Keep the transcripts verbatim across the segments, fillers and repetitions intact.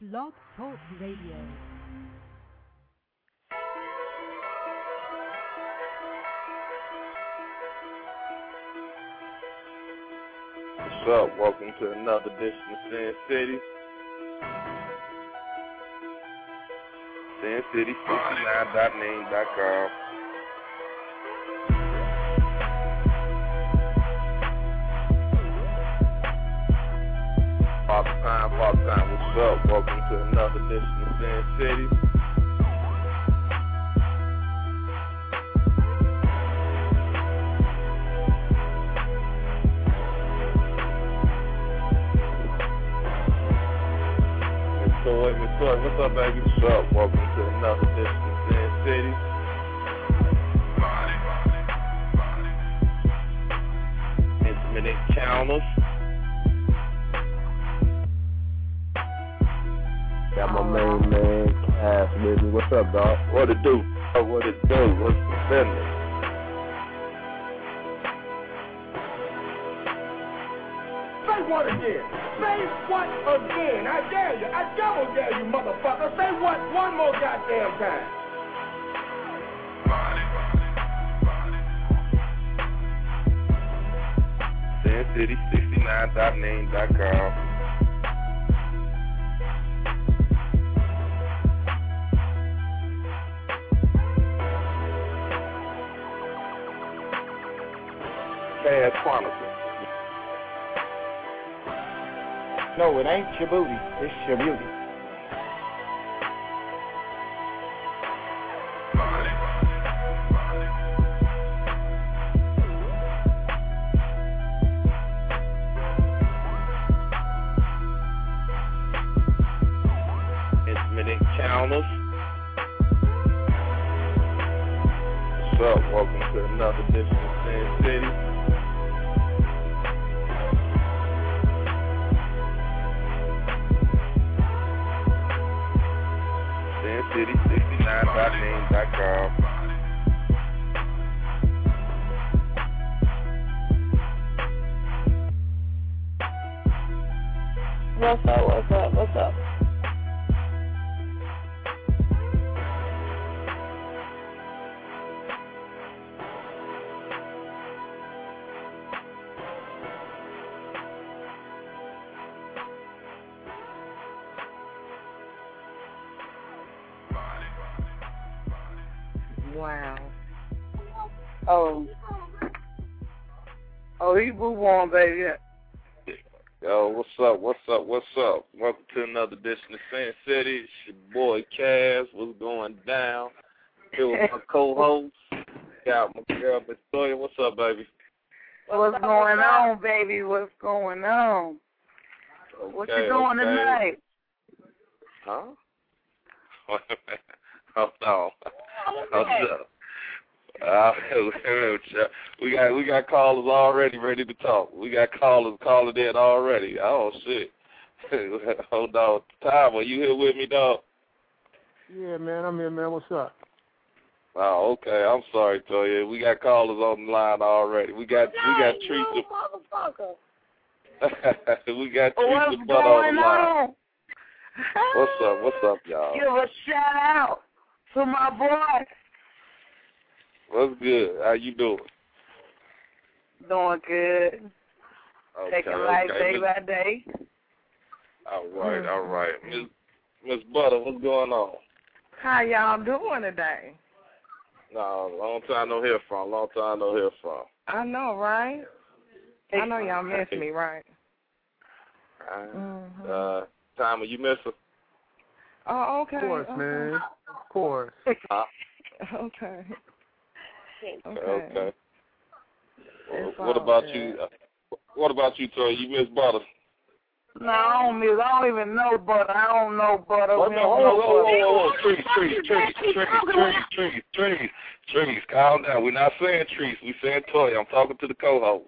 Blog Talk Radio. What's up? Welcome to another edition of Sin City. Sin City sixty-nine dot name dot com. Father Time, Father Time, what's up? Welcome to another edition of Sin City. Miss Toy, Miss Toy, what's up, baby? What's up? Welcome to another edition of Sin City. Intimate Encounters. Got my main man, Cass, with me. What's up, dog? What it do? Oh, what it do? What's the business? Say what again? Say what again? I dare you. I double dare you, motherfucker. Say what one more goddamn time. Sin City sixty-nine dot name dot com. Cass Chronicles. No, it ain't your booty. It's your beauty. Intimate Encounters. What's up? Welcome to another edition of Sin City. Sin City sixty-nine dot name dot com. What's up, what's up, what's up? Wow. Oh. Oh, he move on, baby. Yo, what's up? What's up? What's up? Welcome to another edition of Sin City. It's your boy Cass. What's going down? Here with my co-host. Got my girl Victoria. What's up, baby? What's going on, baby? What's going on? What you Okay, doing okay. tonight? Huh? Hold on. Hold up. Uh, we got we got callers already ready to talk. We got callers calling in already. Oh shit! Hold on, Tom, are you here with me, dog? Yeah, man, I'm here, man. What's up? Oh, okay. I'm sorry, Toya. We got callers on the line already. We got we got Teresa. we got What's Teresa Butt on the line. on? What's up? What's up, y'all? Give a shout out to my boy. What's good? How you doing? Doing good. Okay, Taking life okay. day by day. All right, all right. Miss Miss Butter, what's going on? How y'all doing today? No, long time no hear from. Long time no hear from. I know, right? I know y'all miss me, right? Uh, Mm-hmm. uh, Timer, you miss her? Oh, okay. Of course, okay. man. Of course. Huh? Okay. Okay. Okay. It's What all about good. you? Uh, what about you, Toy? You miss Butter? No, I don't miss. I don't even know butter. I don't know butter. Whoa, We whoa, don't whoa, know whoa, butter. whoa, whoa, trees, trees, trees, trees, trees, trees, trees, trees. Calm down. We're not saying trees. We're saying Toy. I'm talking to the co-host.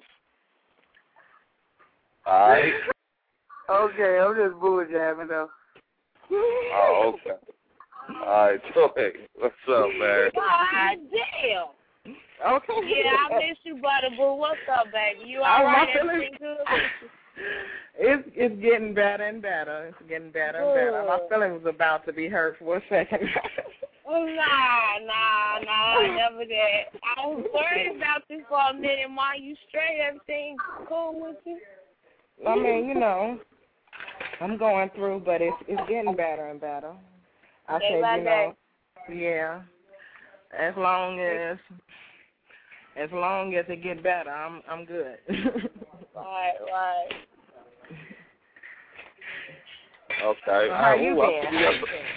All right. Okay, I'm just bulljamming though. Oh, okay. All right, Toy. What's up, man? God damn. Okay. Yeah, I miss you, Butterboo. What's up, baby? You I all right? want to Everything good with you? It's it's getting better and better. It's getting better and better. My feelings was about to be hurt for a second. Nah, nah, nah, never that. I was worried about this for a minute. Ma, you straight? Everything cool with you? I mean, you know, I'm going through, but it's it's getting better and better. I Day said, by you day. know, yeah. As long as as long as it get better, I'm I'm good. Right, right. Okay. How Uh, you ooh, I been? put How you you up- been?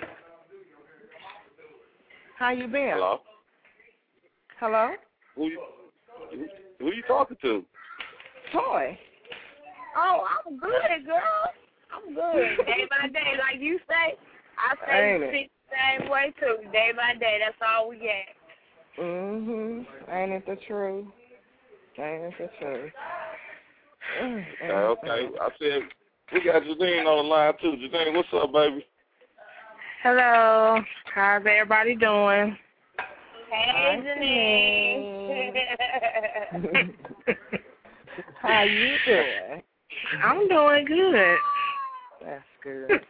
How you been? Hello? Hello? Who you, who, who you talking to? Toy. Oh, I'm good, girl. I'm good. Day by day, like you say. I say Ain't the it? same way, too. Day by day, that's all we get. Mhm. Ain't it the truth? Ain't it the truth? Okay, okay. I said, we got Janine on the line, too. Janine, what's up, baby? Hello. How's everybody doing? Hey, Janine. How you doing? I'm doing good. That's good.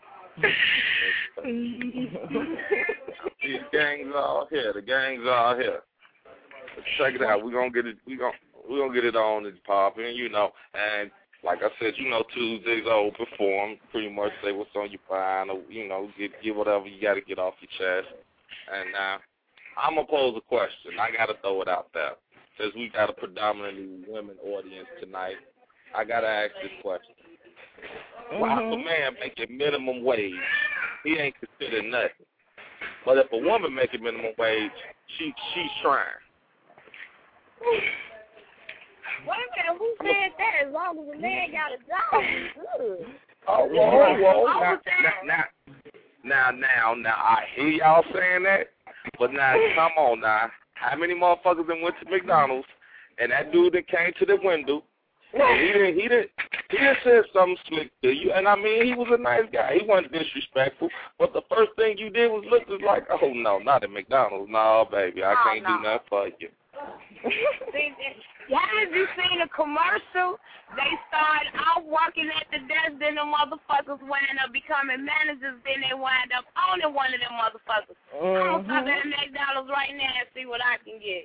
These gangs all here. The gangs all here. Check it out. We're gonna get it we gonna we're gonna get it on and popping, you know. And like I said, you know, Tuesdays are open forum. Pretty much say what's on your mind, or you know, get get whatever you gotta get off your chest. And now uh, I'm gonna pose a question. I gotta throw it out there. Since we got a predominantly women audience tonight, I gotta ask this question. Mm-hmm. Why if a man making minimum wage, he ain't considered nothing. But if a woman making minimum wage, she she's trying. Wait a minute, who said that? As long as a man got a job, he's good. Oh, whoa, whoa. I Now, was saying- now, now, now, now, I hear y'all saying that, but now, come on now. How many motherfuckers that went to McDonald's, and that dude that came to the window, and he didn't, he didn't, he didn't say something slick to you, and I mean, he was a nice guy. He wasn't disrespectful, but the first thing you did was look just like, oh, no, not at McDonald's. No, baby, I Oh, can't no. do nothing for you. See, haven't you seen a commercial? They start out working at the desk, then the motherfuckers wind up becoming managers, then they wind up owning one of them motherfuckers. I'm gonna stop at McDonald's right now and see what I can get.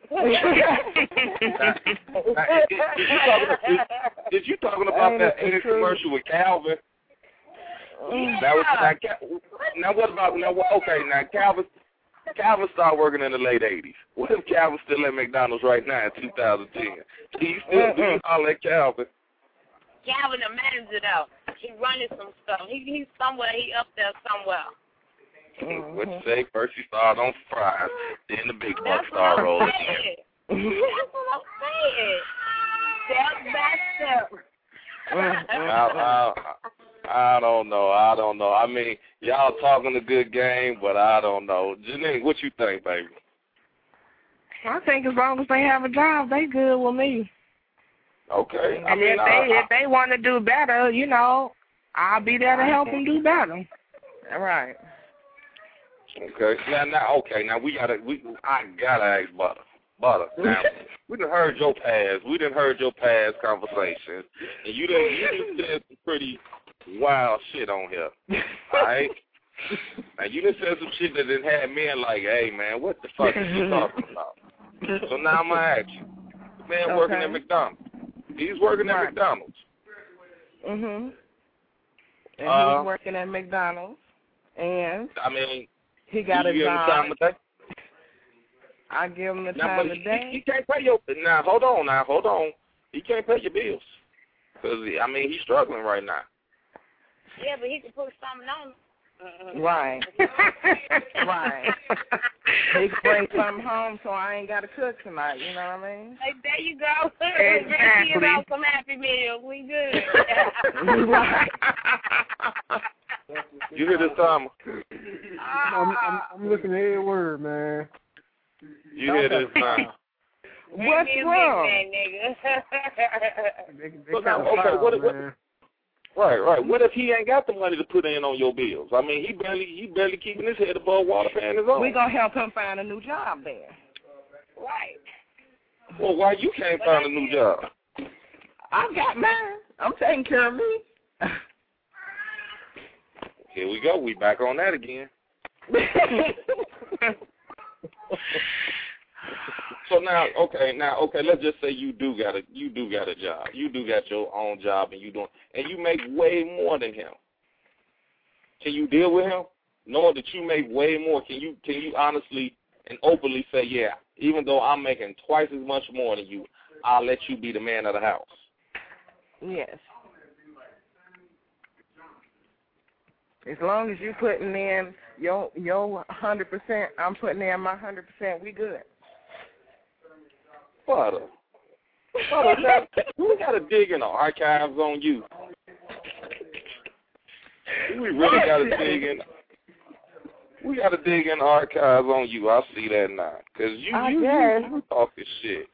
Now, now, did, did, you talking, did, did you talking about Ain't that it the eighty truth? commercial with Calvin? Yeah. That was now, Cal- now what about now? What, okay, now Calvin Calvin started working in the late eighties. What if Calvin's still at McDonald's right now in two thousand ten? Do you still do you holler at Calvin? Calvin, the manager though, he running some stuff. He he's somewhere. He up there somewhere. What you say? First he started on fries, then the big bucks That's what started I'm rolling. saying. That's what I'm saying. Step by step. I, I, I don't know. I don't know. I mean, y'all talking a good game, but I don't know. Janine, what you think, baby? I think as long as they have a job, they good with me. Okay. I And mean, if I, they I, if they want to do better, you know, I'll be there to help them do better. All right. okay. Now, now, okay. Now we gotta. We I gotta ask Butter. Butter. Now we done heard your past. We done heard your past conversations, and you done you done said some pretty wild shit on here. All right. Now you done said some shit that done had men like, hey man, what the fuck is you talking about? So now I'm gonna ask you. The man Okay. working at McDonald's. He's working at Right. McDonald's. Mhm. And Uh, he's working at McDonald's, and I mean, he got do a you give him the time job. of day? I give him the Now, time but of he, day. he can't pay your. Now, hold on. Now, hold on. He can't pay your bills because I mean he's struggling right now. Yeah, but he can put something on. Uh-uh. Right. Right. He can bring something home, so I ain't got to cook tonight. You know what I mean? Hey, there you go. Exactly. Give out some Happy Meals. We good. Right. You hear this, Tom? I'm, I'm, I'm listening to every word, man. You hear this, Tom? What's Big wrong? man, nigga. They, they Well, now, kinda okay, foul, what- what- man. Right, right. What if he ain't got the money to put in on your bills? I mean, he barely he barely keeping his head above water, paying his own. We gonna help him find a new job there. Right. Well, why you can't find a new job? I got mine. I'm taking care of me. Here we go. We back on that again. So now, okay, now, okay, let's just say you do got a, you do got a job. You do got your own job, and you doing, and you make way more than him. Can you deal with him, knowing that you make way more? Can you, can you honestly and openly say, yeah, even though I'm making twice as much more than you, I'll let you be the man of the house? Yes. As long as you putting in your your hundred percent, I'm putting in my hundred percent. We good. Butter. Butter, we got to dig in the archives on you. We really got to dig in. We got to dig in the archives on you. I see that now. Because you, I you, guess. you, you talking shit.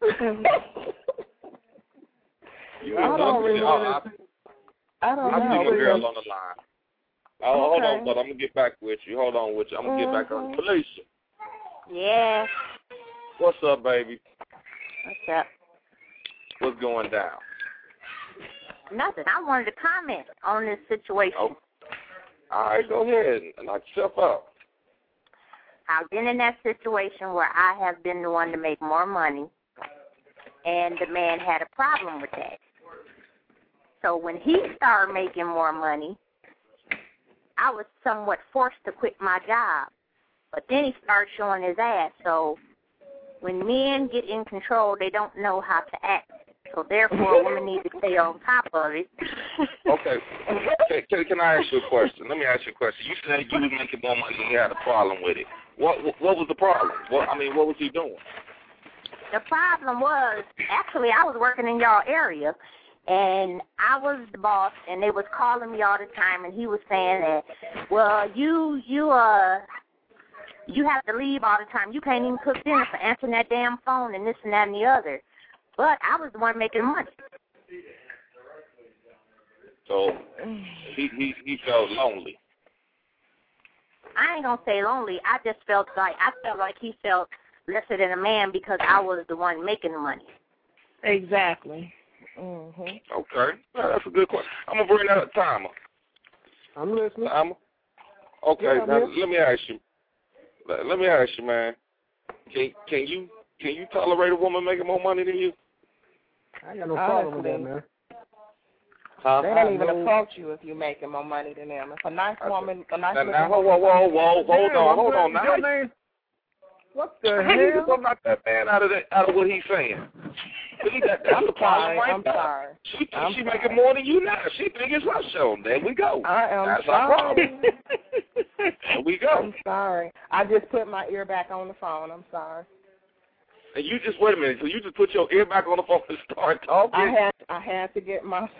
You I don't really oh, I don't I, I know. see a girl on the line. Oh, Okay. hold on, but I'm going to get back with you. Hold on with you. I'm going to get back on. Felicia. Yeah. What's up, baby? What's up? What's going down? Nothing. I wanted to comment on this situation. Oh. All right, go ahead and knock yourself out. I've been in that situation where I have been the one to make more money, and the man had a problem with that. So when he started making more money, I was somewhat forced to quit my job. But then he started showing his ass. So when men get in control, they don't know how to act. So therefore, women need to stay on top of it. Okay. Can, can, can I ask you a question? Let me ask you a question. You said you was making more money and you had a problem with it. What What was the problem? What I mean, what was he doing? The problem was, actually, I was working in y'all area, and I was the boss, and they was calling me all the time, and he was saying that, well, you, you, uh, you have to leave all the time. You can't even cook dinner for answering that damn phone and this and that and the other. But I was the one making money. So he he he felt lonely. I ain't gonna say lonely. I just felt like I felt like he felt lesser than a man because I was the one making the money. Exactly. Mm-hmm. Okay, well, that's a good question. I'm gonna bring that up, Timer. I'm listening. Timer. Okay, Yeah, now yeah. let me ask you. Let, let me ask you, man. Can can you can you tolerate a woman making more money than you? I ain't got no problem with that, Honestly. man. Huh? They don't even approach you if you're making more money than them. If a nice woman, a nice Now, looking now, whoa, whoa, whoa, whoa, hold Damn, on, I'm hold glad on. Now, your name- What the how you hell? gonna knock that man out of that, out of what he's saying? He got, that's I'm the problem sorry. right I'm there. sorry. She think I'm she sorry. making more than you now. She think it's her show. There we go. I am That's our problem. sorry. There we go. I'm sorry. I just put my ear back on the phone. I'm sorry. And you just wait a minute. So you just put your ear back on the phone and start talking. I had I had to get my.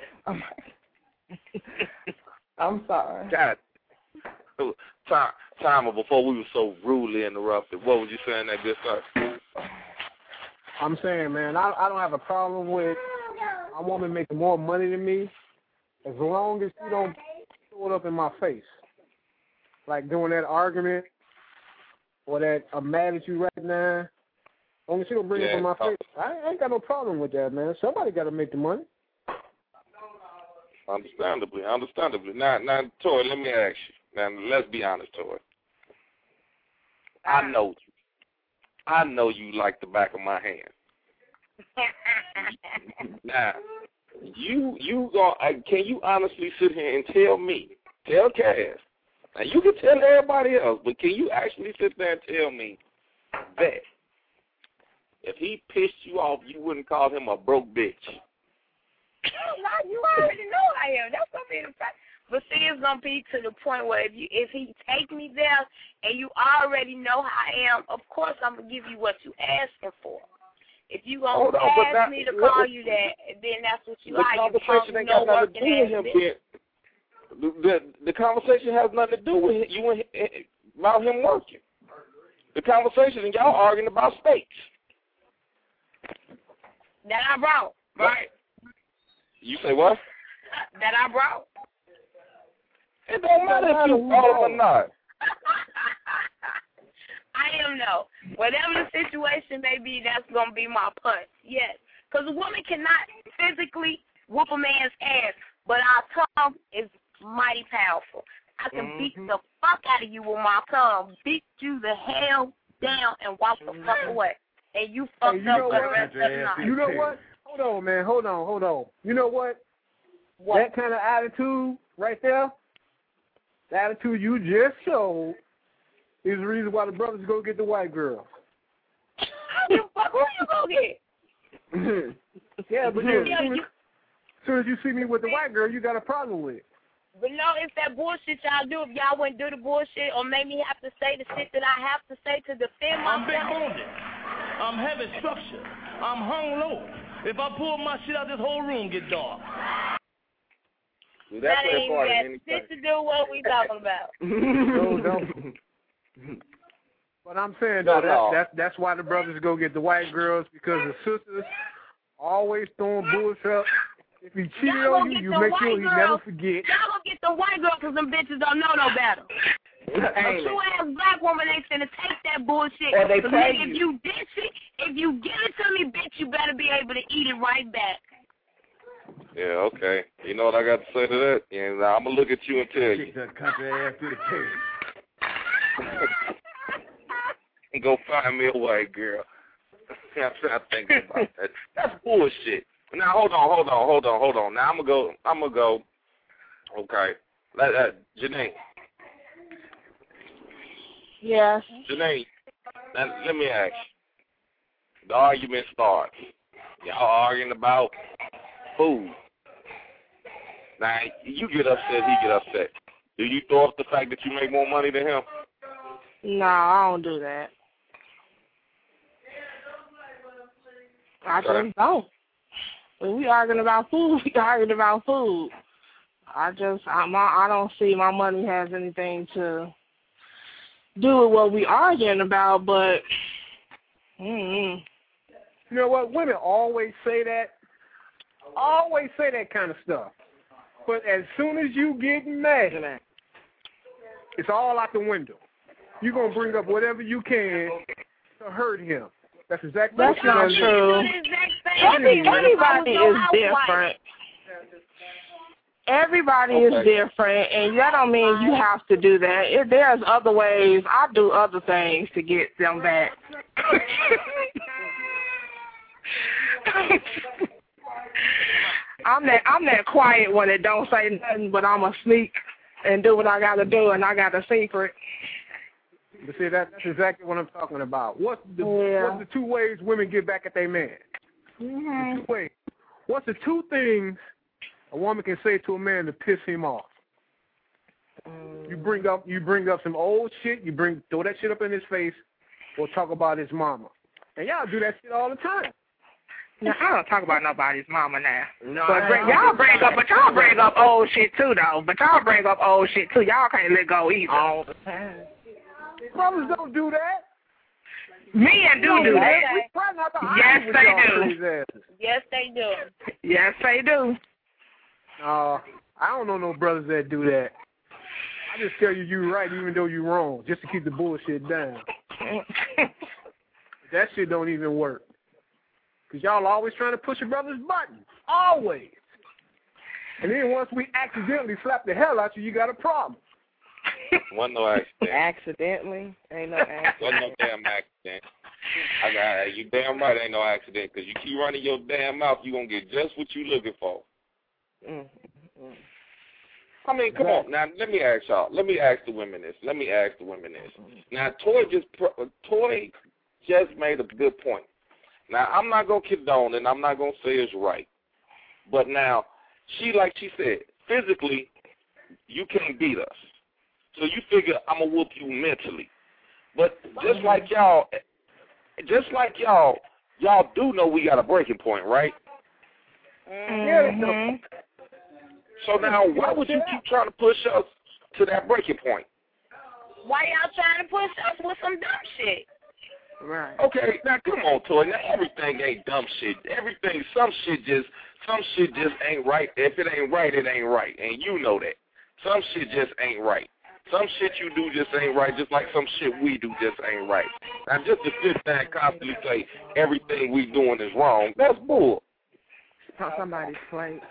I'm sorry. God. Time, time before we were so rudely interrupted. What was you saying that good stuff? I'm saying, man, I I don't have a problem with a woman making more money than me, as long as you don't throw it up in my face, like doing that argument or that I'm mad at you right now. As long as you don't bring it Yeah, up in my oh. face, I ain't got no problem with that, man. Somebody got to make the money. Understandably, understandably. Now, now, Tori, let me ask you. Now, let's be honest, Tori. I know you. I know you like the back of my hand. Now, you you go. Can you honestly sit here and tell me, tell Cass, now you can tell everybody else, but can you actually sit there and tell me that if he pissed you off, you wouldn't call him a broke bitch? No, you already know I am. That's gonna be the fact. But see, it's gonna be to the point where if you if he take me there and you already know how I am, of course I'm gonna give you what you asking for. If you gonna Hold on, but ask that- me to what- call you that, then that's what you The are. You conversation punk, ain't no got nothing to working do with him ass bitch. being. The, the, the conversation has nothing to do with you and about him working. The conversation and y'all arguing about steaks. That I brought, right? You say what? That I brought. It don't matter if you brought him or not. I am no. Whatever the situation may be, that's gonna be my punch. Yes, because a woman cannot physically whoop a man's ass, but our tongue is mighty powerful. I can mm-hmm. beat the fuck out of you with my tongue, beat you the hell down, and walk the fuck away. And you fucked hey, you up know for the what? rest of the night. You know what? Hold on, man. Hold on, hold on. You know what? What? That kind of attitude right there, the attitude you just showed, is the reason why the brothers go get the white girl. I don't give a fuck who you go get. Yeah, but then, Yeah, as soon as, you- as soon as you see me with the white girl, you got a problem with it. But no, it's that bullshit y'all do. If y'all wouldn't do the bullshit or make me have to say the shit that I have to say to defend I'm big myself. boned. I'm heavy structure. I'm hung low. If I pull my shit out, this whole room get dark. Do That that play a ain't part in got anything? shit to do with what we talking about. No, no. But I'm saying though, No, no. that's that's that's why the brothers go get the white girls, because the sisters always throwing bullshit. If he cheated Y'all on gonna you, get you the make white sure he girls. never forget. Y'all gonna get the white girl because them bitches don't know no better. A true ass black woman ain't finna take that bullshit. Or they But pay nigga, you. if you dish it, if you give it to me, bitch, you better be able to eat it right back. Yeah, okay. You know what I got to say to that? Yeah, now I'm going to look at you and tell you. Kick that country ass through the pig. And go find me a white girl. I'm trying to think about that. That's bullshit. Now, hold on, hold on, hold on, hold on. Now, I'm going to go, I'm going to go, okay. Let, uh, Janae. Yes. Janae, now, let me ask you. The argument starts. Y'all arguing about food. Now, you get upset, he get upset. Do you throw up the fact that you make more money than him? No, I don't do that. I just don't. When we arguing about food, we arguing about food. I just, I'm, I don't see my money has anything to do with what we arguing about, but, mm-hmm. You know what? Women always say that. Always say that kind of stuff. But as soon as you get mad, it's all out the window. You're going to bring up whatever you can to hurt him. That's exactly That's what you're not going to true. Every, everybody is different. Everybody Okay. is different, and that don't mean you have to do that. If there's other ways, I do other things to get them back. I'm that I'm that quiet one that don't say nothing, but I'm a sneak and do what I got to do, and I got a secret. But see, that, that's exactly what I'm talking about. What's the Yeah. what's the two ways women get back at their man? Mm-hmm. The two ways. What's the two things a woman can say to a man to piss him off? You bring up you bring up some old shit. You bring throw that shit up in his face, or talk about his mama. And y'all do that shit all the time. Now, I don't talk about nobody's mama now. No, But bring, y'all bring up, but y'all bring up old shit too, though. But y'all bring up old shit too. Y'all can't let go either. All the time. Brothers don't do that. Men do do that. We try not to Yes, argue with they y'all do. crazy asses. Yes, they do. Yes, they do. Uh, I don't know no brothers that do that. I just tell you you're right even though you're wrong, just to keep the bullshit down. That shit don't even work. Because y'all always trying to push your brother's buttons. Always. And then once we accidentally slap the hell out you, you got a problem. Wasn't no accident. Accidentally? Ain't no accident. Wasn't no damn accident. I got you damn right ain't no accident, because you keep running your damn mouth, you going to get just what you looking for. Mm-hmm. I mean, come on. Now, let me ask y'all. Let me ask the women this. Let me ask the women this. Now, Toy just Toy just made a good point. Now, I'm not going to condone and I'm not going to say it's right. But now, she, like she said, physically, you can't beat us. So you figure I'm going to whoop you mentally. But just like y'all, just like y'all, y'all do know we got a breaking point, right? Mm-hmm. So now, why would you keep trying to push us to that breaking point? Why y'all trying to push us with some dumb shit? Right. Okay, now come on, Toy. Now everything ain't dumb shit. Everything, some shit just, some shit just ain't right. If it ain't right, it ain't right, and you know that. Some shit just ain't right. Some shit you do just ain't right, just like some shit we do just ain't right. Now just to sit there and constantly say everything we doing is wrong, that's bull. on somebody's plate.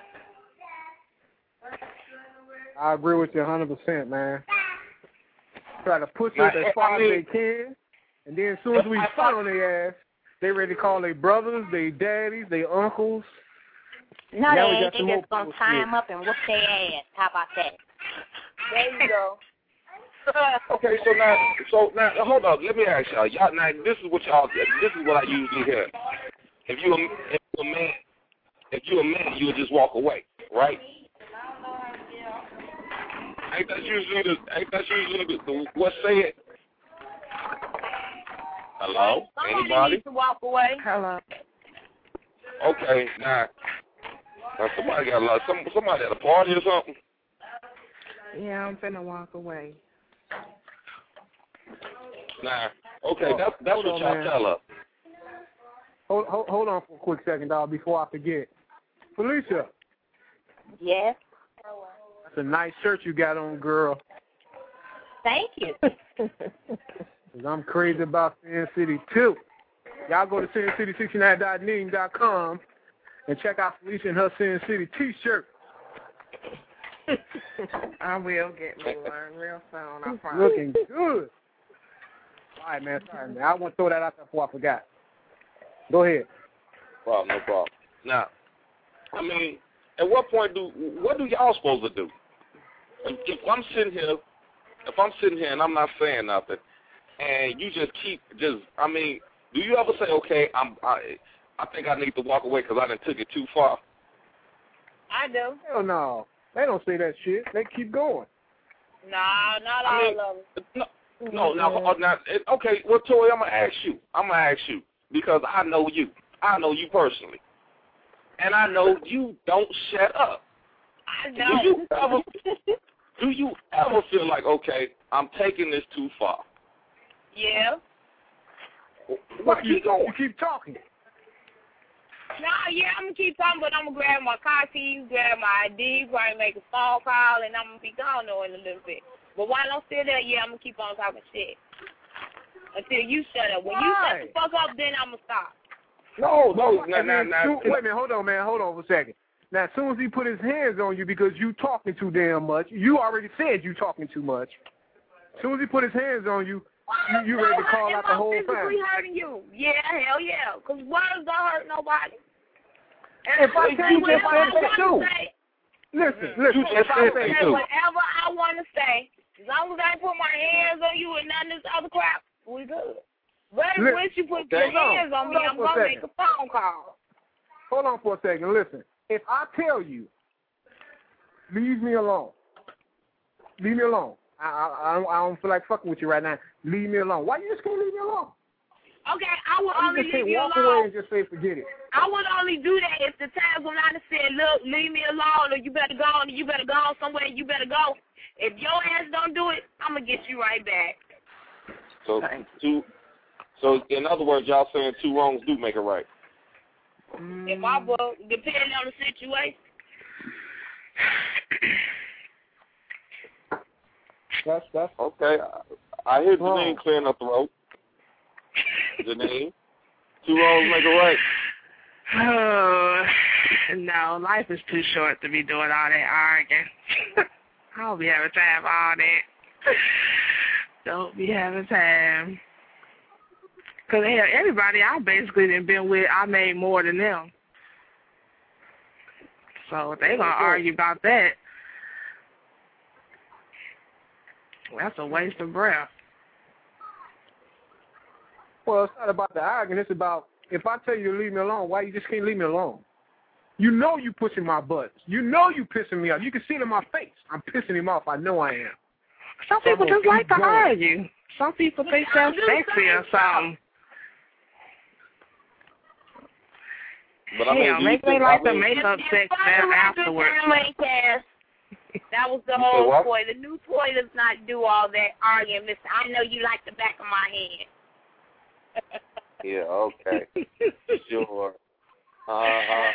I agree with you one hundred percent, man. Try to push it as far as they can, and then as soon as we fight on their ass, they ready to call their brothers, their daddies, their uncles. No, now they we ain't. got They just gonna tie them up and whoop their ass. How about that? There you go. Okay, so now, so now, hold on. Let me ask y'all. Y'all now, this is what y'all. This is what I usually hear. If you a, if you a man, if you a man, you'll just walk away, right? Ain't that usually the? Ain't that usually the, the what's said? Hello, Somebody anybody? needs to walk away. Hello. Okay, now, now somebody got a lot. Some somebody at a party or something. Yeah, I'm finna walk away. Nah, okay, that's that's Hold what on, y'all man. tell her. Hold, hold, hold on for a quick second, dog, before I forget. Felicia, Yes. that's a nice shirt you got on, girl. Thank you. 'Cause I'm crazy about Sin City, too. Y'all go to sin city sixty-nine dot ning dot com and check out Felicia and her Sin City T-shirt. I will get me one real soon, I promise. Looking good. All right, man. Sorry, man. I want to throw that out there before I forgot. Go ahead. Problem, no problem. Now, I mean, at what point do what do y'all supposed to do? If, if I'm sitting here, if I'm sitting here and I'm not saying nothing, and you just keep just, I mean, do you ever say, okay, I'm, I, I think I need to walk away because I done took it too far? I do. Hell no. They don't say that shit. They keep going. Nah, not I all mean, of them. no, no, no, now, okay, well, Tori, I'm gonna ask you. I'm gonna ask you because I know you. I know you personally, and I know you don't shut up. I Do know. you ever, do you ever feel like, okay, I'm taking this too far? Yeah. Why you, keep going? You keep talking. Nah, yeah, I'm going to keep talking, but I'm going to grab my car keys, grab my I D, probably make a phone call, and I'm going to be gone though in a little bit. But while I'm still there, yeah, I'm going to keep on talking shit. Until you shut up. When you shut the fuck up, then I'm going to stop. No, no, no, And no, then no. soon- Wait a minute. Hold on, man. Hold on for a second. Now, as soon as he put his hands on you because you talking too damn much, you already said you talking too much. As soon as he put his hands on you, you, you ready to call out the whole Am I physically family. hurting you? Yeah, hell yeah. Because words don't hurt nobody. If I tell you whatever what I I want do, to say, listen, listen. You just If I said say, they say do. whatever I want to say, as long as I put my hands on you and none of this other crap, we good. But Listen, once you put okay. your hands on me, Hold on I'm for a going to make second. a phone call. hold on for a second. Listen, if I tell you, leave me alone. Leave me alone. I, I, I, don't, I don't feel like fucking with you right now. Leave me alone. Why you just gonna leave me alone? Okay, I would Why only you just say leave you walk away alone. and just say forget it? I would only do that if the times when I done said, look, leave me alone, or you better go, or you better go somewhere, you better go. If your ass don't do it, I'm going to get you right back. So two. So in other words, y'all saying two wrongs do make a right. If I will, depending on the situation. That's that's Okay, I, I hear Wrong. Janine clearing up the road. Janine, two wrongs make a right. Oh, no, life is too short to be doing all that arguing. I don't be having time for all that. Don't be having time. Because everybody I basically done been with, I made more than them. So if they going to argue about that, that's a waste of breath. well, it's not about the arguing. It's about if I tell you to leave me alone, why you just can't leave me alone? You know you pushing my buttons. You know you pissing me off. You can see it in my face. I'm pissing him off. I know I am. Some So people I'm gonna just like keep to going. argue. Some people think that's sexy or something. But I mean, Hell, do you maybe they think, like I the mean, makeup If- sex if I there do like this afterwards. family cast, that was the You say whole what? toy. The new toy does not do all that arguing, mister. I know you like the back of my hand. Yeah, okay. Sure. Uh-huh.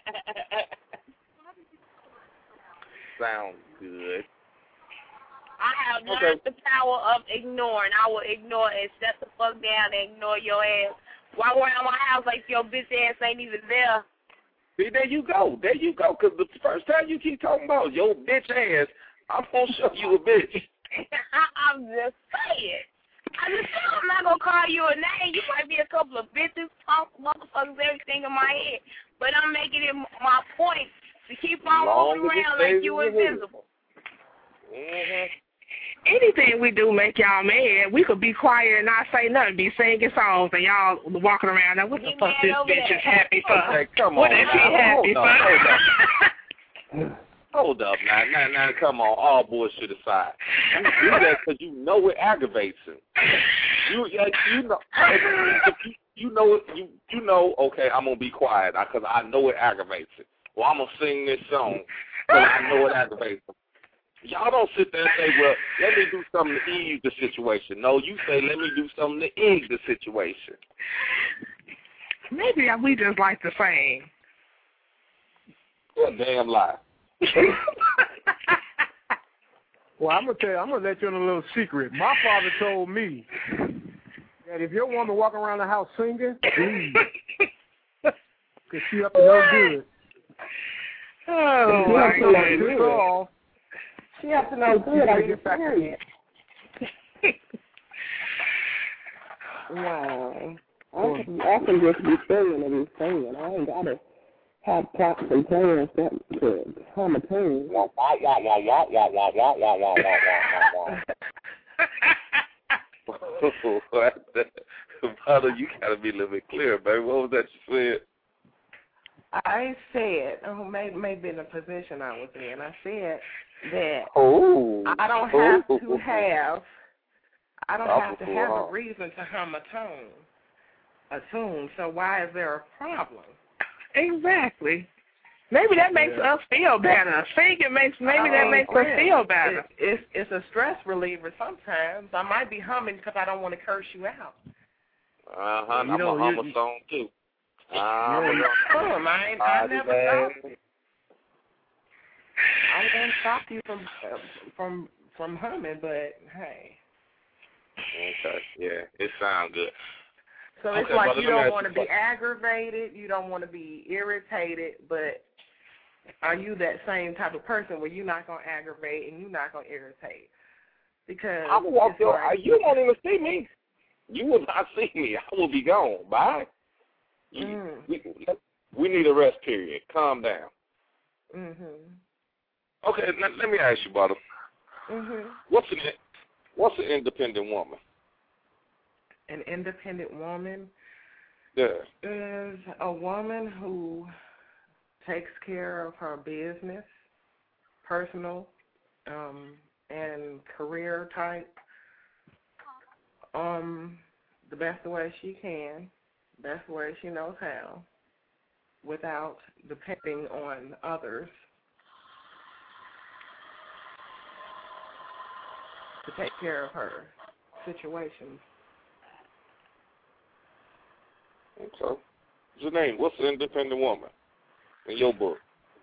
Sounds good. I have Okay. learned the power of ignoring. I will ignore and shut the fuck down and ignore your ass. Walk around my house like your bitch ass ain't even there. See, there you go. There you go. Because the first time you keep talking about your bitch ass, I'm going to show you a bitch. I'm just saying. I just said I'm not going to call you a name. You might be a couple of bitches, punk, motherfuckers, everything in my head. But I'm making it my point to keep on moving around like you invisible. Mm-hmm. Anything we do make y'all mad. We could be quiet and not say nothing, be singing songs, and y'all walking around now. What the You fuck this bitch there. is happy for? Okay, come What on is she now. happy Hold for? up, Hold up now, now, now, come on, all bullshit aside. You do that because you know it aggravates him. You, yeah, you know, if you, you know it, you, you know. Okay, I'm gonna be quiet because I know it aggravates him. Well, I'm gonna sing this song because I know it aggravates him. Y'all don't sit there and say, well, let me do something to ease the situation. No, you say, let me do something to ease the situation. Maybe we just like to sing. What a damn lie. Well, I'm gonna tell you, I'm gonna let you in a little secret. My father told me that if your woman walking around the house singing, please, because she up to no good. Oh, my goodness. She has to know good. Are you serious? Wow. I can, I can just be singing and be singing. I ain't got to have plots and plans to, to hum a tune. Wah, wah, wah, wah, wah, wah, wah, wah, wah, wah, wah, wah. Mother, you got to be a little bit clear, baby. What was that you said? I said, oh, maybe, maybe in the position I was in, I said that oh, I don't have oh. to have, I don't Oh, have to have wow. a reason to hum a tune, a tune. So why is there a problem? Exactly. Maybe that makes yeah. us feel better. Singing makes maybe that makes us feel better. It, it's it's a stress reliever. Sometimes I might be humming because I don't want to curse you out. Uh huh. I'm know, a hum you, a song too. Uh, yeah, Hum, I ain't, I never stopped. I didn't stop you from uh, from from humming, but hey. Okay. Yeah, it sounds good. So okay, it's like brother, you don't want to be aggravated, you don't want to be irritated, but are you that same type of person where you're not going to aggravate and you're not going to irritate? Because I will walk your, like, you won't even see me. You will not see me. I will be gone. Bye. You, mm. we, we need a rest period. Calm down. Mhm. Okay, let, let me ask you, brother. Mhm. What's an what's an independent woman? An independent woman Yeah. is a woman who takes care of her business, personal, um, and career type, um, the best way she can, best way she knows how, without depending on others to take care of her situations. Okay. Janine, what's an independent woman in your book?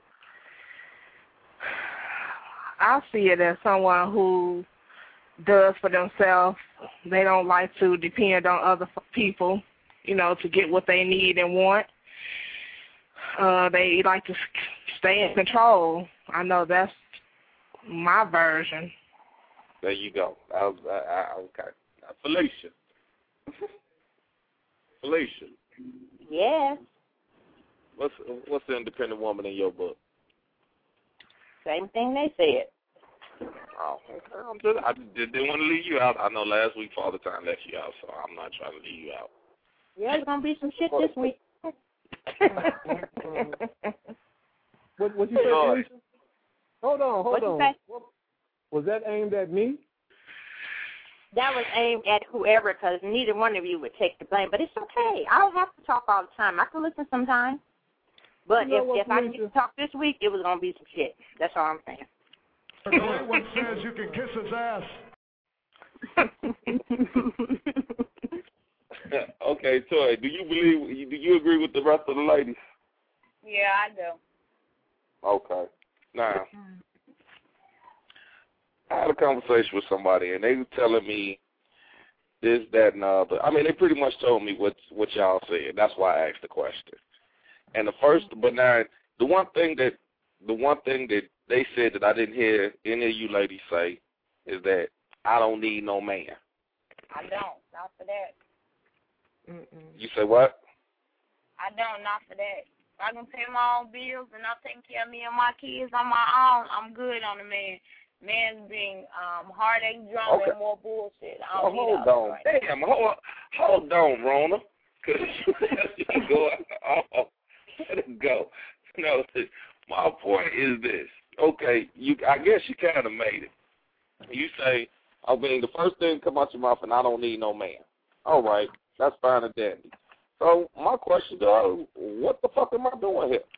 I see it as someone who does for themselves. They don't like to depend on other people, you know, to get what they need and want. Uh, they like to stay in control. I know that's my version. There you go. I was, I, I, okay. Now, Felicia. Felicia. Yes. What's what's the independent woman in your book? Same thing they said. Oh, okay. I'm just, I just didn't want to leave you out. I know last week Father Time left you out, so I'm not trying to leave you out. Yeah, there's gonna be some shit this week. what what you say, Felicia? Hold on, hold What'd you on. say? What, was that aimed at me? That was aimed at whoever, because neither one of you would take the blame. But it's okay. I don't have to talk all the time. I can listen sometimes. But you know if, what, if I need to talk this week, it was going to be some shit. That's all I'm saying. The great one says you can kiss his ass. Okay, Toy, do you believe, do you agree with the rest of the ladies? Yeah, I do. Okay. Now, I had a conversation with somebody, and they were telling me this, that, and other. I mean, they pretty much told me what what y'all said. That's why I asked the question. And the first, but now the one thing that the one thing that they said that I didn't hear any of you ladies say is that I don't need no man. I don't, not for that. Mm-mm. You say what? I don't, not for that. If I can pay my own bills and I'm taking care of me and my kids on my own, I'm good on the man. Man's being um, heartache, drama, Okay. and more bullshit. I Oh, don't hold need on. right Damn, hold, hold on, Rona. Because you can go off. Let it go. No, my point is this. Okay, you. I guess you kind of made it. You say, I mean, the first thing come out your mouth, and I don't need no man. All right, that's fine and dandy. So my question is, what the fuck am I doing here?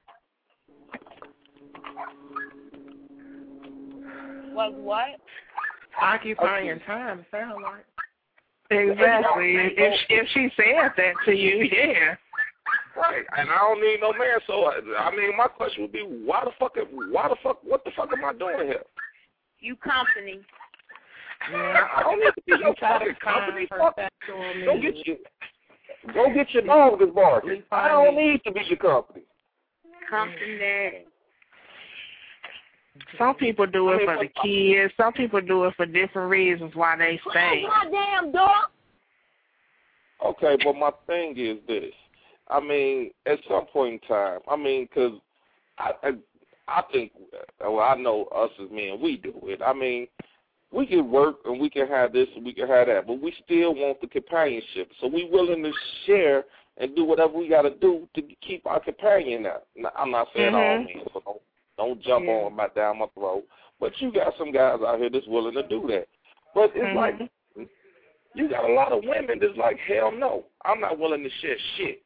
Was what? Occupying time, sound like. Exactly. If if she said that to you, yeah. Right, and I don't need no man. So I mean, my question would be, why the fuck? Why the fuck? What the fuck am I doing here? You company. Yeah, I don't need to be no fucking company. Fuck. Go get your, go get your dog that's barking. I don't need to be your company. Company. Some people do it for the kids. Some people do it for different reasons why they stay. Oh, goddamn dog. Okay, but my thing is this. I mean, at some point in time, I mean, because I, I, I think, well, I know us as men, we do it. I mean, we can work and we can have this and we can have that, but we still want the companionship. So we willing to share and do whatever we got to do to keep our companion out. Now, I'm not saying Mm-hmm. all men, so don't, don't jump Yeah. on my down my throat. But you got some guys out here that's willing to do that. But it's Mm-hmm. like, you got a lot of women that's like, hell no, I'm not willing to share shit.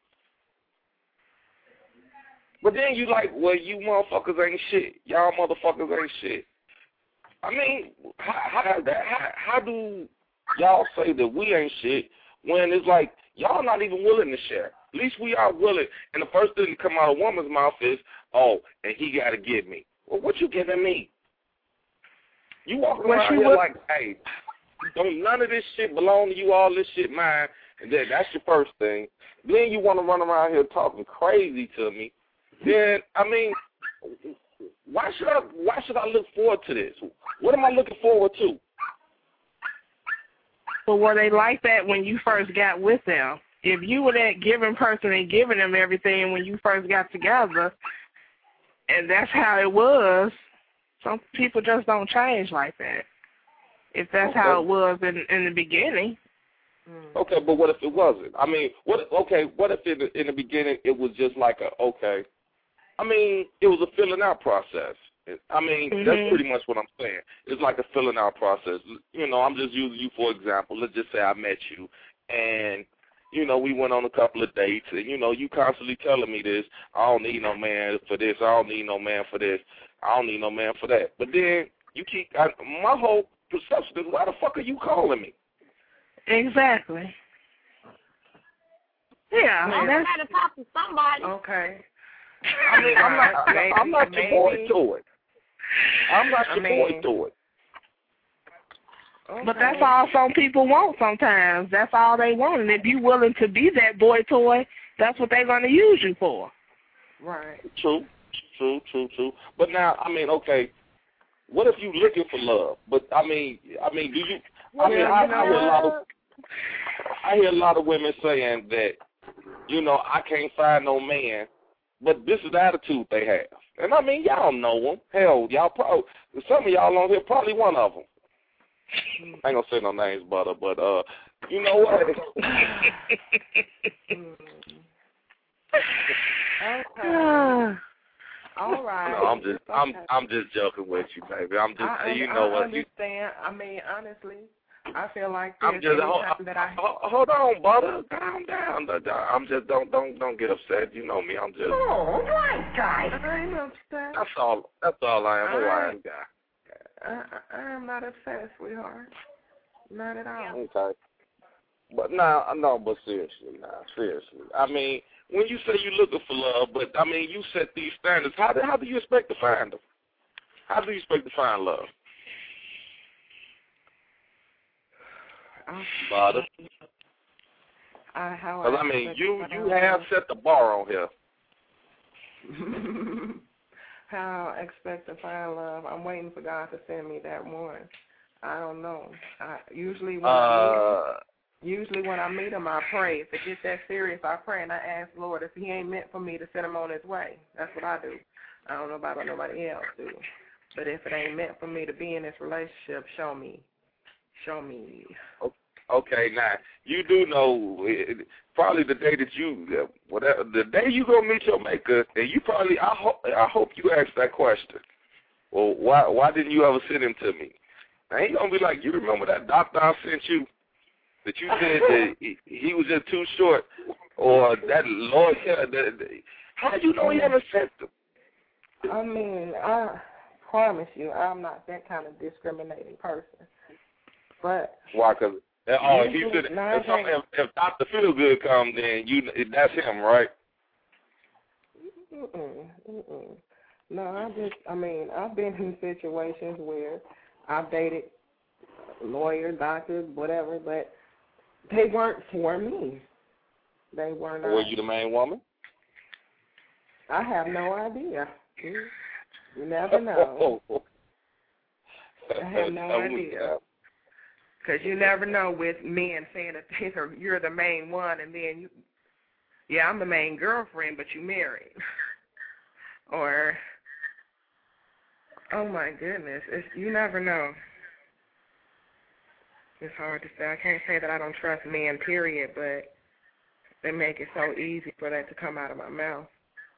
But then you like, well, you motherfuckers ain't shit. Y'all motherfuckers ain't shit. I mean, how, how, that, how, how do y'all say that we ain't shit when it's like y'all not even willing to share? At least we are willing. And the first thing to come out of a woman's mouth is, oh, and he got to give me. Well, what you giving me? You walk around here would- like, hey, don't none of this shit belong to you, all this shit mine. And then that's your first thing. Then you want to run around here talking crazy to me. Then, I mean, why should I why should I look forward to this? What am I looking forward to? But were they like that when you first got with them? If you were that giving person and giving them everything when you first got together, and that's how it was, some people just don't change like that. If that's Okay. how it was in in the beginning. Okay, but what if it wasn't? I mean, what? Okay, what if in the, in the beginning it was just like a okay? I mean, it was a filling out process. I mean, Mm-hmm. that's pretty much what I'm saying. It's like a filling out process. You know, I'm just using you for example. Let's just say I met you, and you know, we went on a couple of dates, and you know, you constantly telling me this. I don't need no man for this. I don't need no man for this. I don't need no man for that. But then you keep I, my whole perception is, why the fuck are you calling me? Exactly. Yeah, I that's got to talk to somebody. okay. I mean, I'm not, Maybe, I'm not your boy maybe. to it. I'm not I your mean- boy to it. But that's all some people want sometimes. That's all they want. And if you're willing to be that boy toy, that's what they're going to use you for. Right. True, true, true, true. But now, I mean, okay, what if you looking for love? But I mean, I mean, do you? I mean, I, I hear a lot of, I hear a lot of women saying that, you know, I can't find no man, but this is the attitude they have. And I mean, y'all know them. Hell, y'all probably, some of y'all on here, probably one of them. I ain't gonna say no names, but uh, but uh, you know what? Okay. All right. No, I'm just, I'm, Okay. I'm just joking with you, baby. I'm just, I, you know I what? understand. I mean, honestly, I feel like I'm this just anytime hold, that I hold, hold on, butter. Calm down. I'm just don't don't don't get upset. You know me. I'm just. Oh, right, guy. I ain't upset. That's all. That's all I am. A wise guy. I, I, I am not upset, sweetheart. Not at all. Okay. But now, no, but seriously, now, seriously. I mean, when you say you're looking for love, but I mean, you set these standards. How do how do you expect to find them? How do you expect to find love? Butter. I, how Because, I mean, you, you have set the bar on here. How I expect to find love? I'm waiting for God to send me that one. I don't know. I, usually when Uh, I meet him, usually when I meet him, I pray. If it gets that serious, I pray and I ask Lord if He ain't meant for me to send him on his way. That's what I do. I don't know about what nobody else do. But if it ain't meant for me to be in this relationship, show me. Show me. Okay, now you do know probably the day that you, whatever, the day you gonna meet your maker, and you probably, I hope, I hope you ask that question. Well, why, why didn't you ever send him to me? Now he gonna be like, you remember that doctor I sent you, that you said that he, he was just too short, or that Lord, that, that, how do you know he ever sent him? I mean, I promise you, I'm not that kind of discriminating person. But why? Cause oh, if you said if, if, if Doctor Feelgood come, then you that's him, right? Mm-mm, mm-mm. No, I just, I mean, I've been in situations where I've dated lawyers, doctors, whatever, but they weren't for me. They were not. Were you the main woman? I have no idea. You never know. I have no idea. Because you never know with men saying that you're the main one, and then you, yeah, I'm the main girlfriend, but you married. Or, oh my goodness, it's, you never know. It's hard to say. I can't say that I don't trust men, period, but they make it so easy for that to come out of my mouth.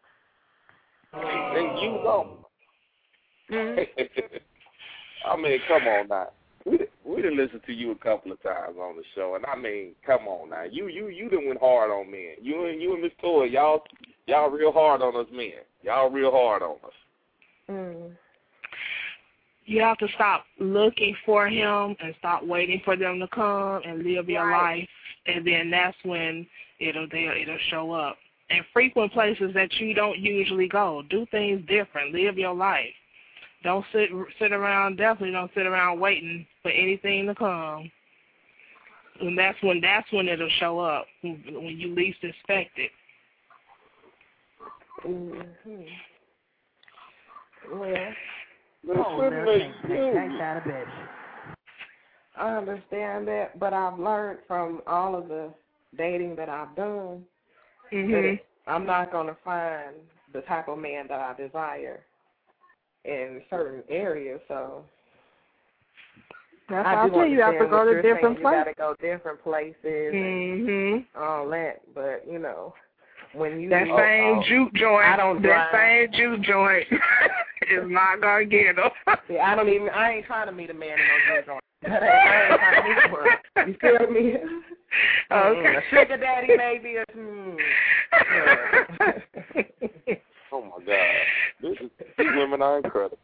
And you don't. Mm-hmm. I mean, come on now. We we done listened to you a couple of times on the show, and I mean, come on now. You you you done went hard on men. You and you and Miss Toy, y'all y'all real hard on us men. Y'all real hard on us. Mm. You have to stop looking for him and stop waiting for them to come and live your Right. life, and then that's when it'll they'll, it'll show up. And frequent places that you don't usually go. Do things different. Live your life. Don't sit sit around. Definitely don't sit around waiting for anything to come. And that's when that's when it'll show up, when you least expect it. Mm-hmm. Well, Oh, no, take, take, take that a bitch. I understand that, but I've learned from all of the dating that I've done Mm-hmm. that I'm not going to find the type of man that I desire in certain areas. So That's I why I do tell you, you have to understand go what to you're different saying. places. You got to go different places Mm-hmm. and all that. But, you know, when you... That oh, same oh, juke joint, I don't that drive. same juke joint is not going to get them. Yeah, I don't even, I ain't trying to meet a man in no juke joint. That ain't, I ain't trying to meet one. You feel me? Okay. Mm, a sugar daddy maybe. Or, mm, yeah. Oh my God, this is, these women are incredible.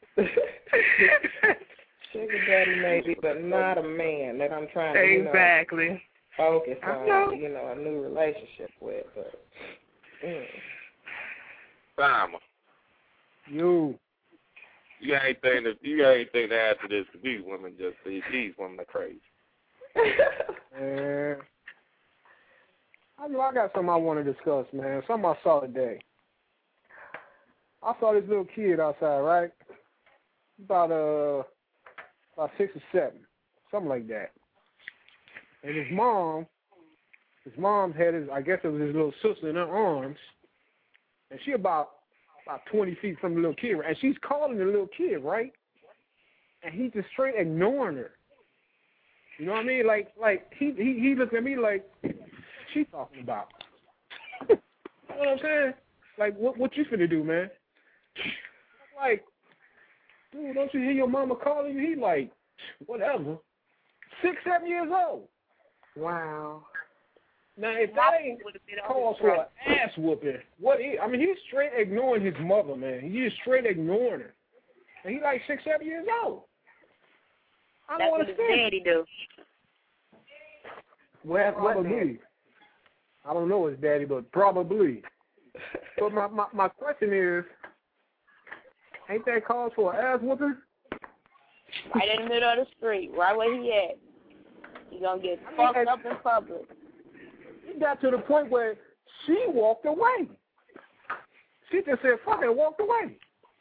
Sugar daddy maybe, but not a man that I'm trying to, you know, Exactly. focus I on, know. you know, a new relationship with. But, mm. Simon, You. you got anything to you got anything to add to this? Cause these women just these, these women are crazy. Man. I know I got something I want to discuss, man. Something I saw today. I saw this little kid outside, right? About uh about six or seven, something like that. And his mom, his mom had his, I guess it was his little sister in her arms, and she about about twenty feet from the little kid, and she's calling the little kid, right? And he's just straight ignoring her. You know what I mean? Like, like he he he looked at me like, what's she talking about? You know what I'm saying? Like, what what you finna do, man? Like, dude, don't you hear your mama calling you? He like, whatever. Six, seven years old. Wow. Now, if that ain't cause for an ass whooping, what is? I mean, he's straight ignoring his mother, man. He's just straight ignoring her. And he's like six, seven years old. I don't That's what his understand. daddy do. What, what Probably. daddy? I don't know his daddy, but probably. But my, my, my question is, ain't that cause for an ass whooping? Right in the middle of the street, right where he at. You gonna get fucked up in public. It got to the point where she walked away. She just said, fuck it, and walked away.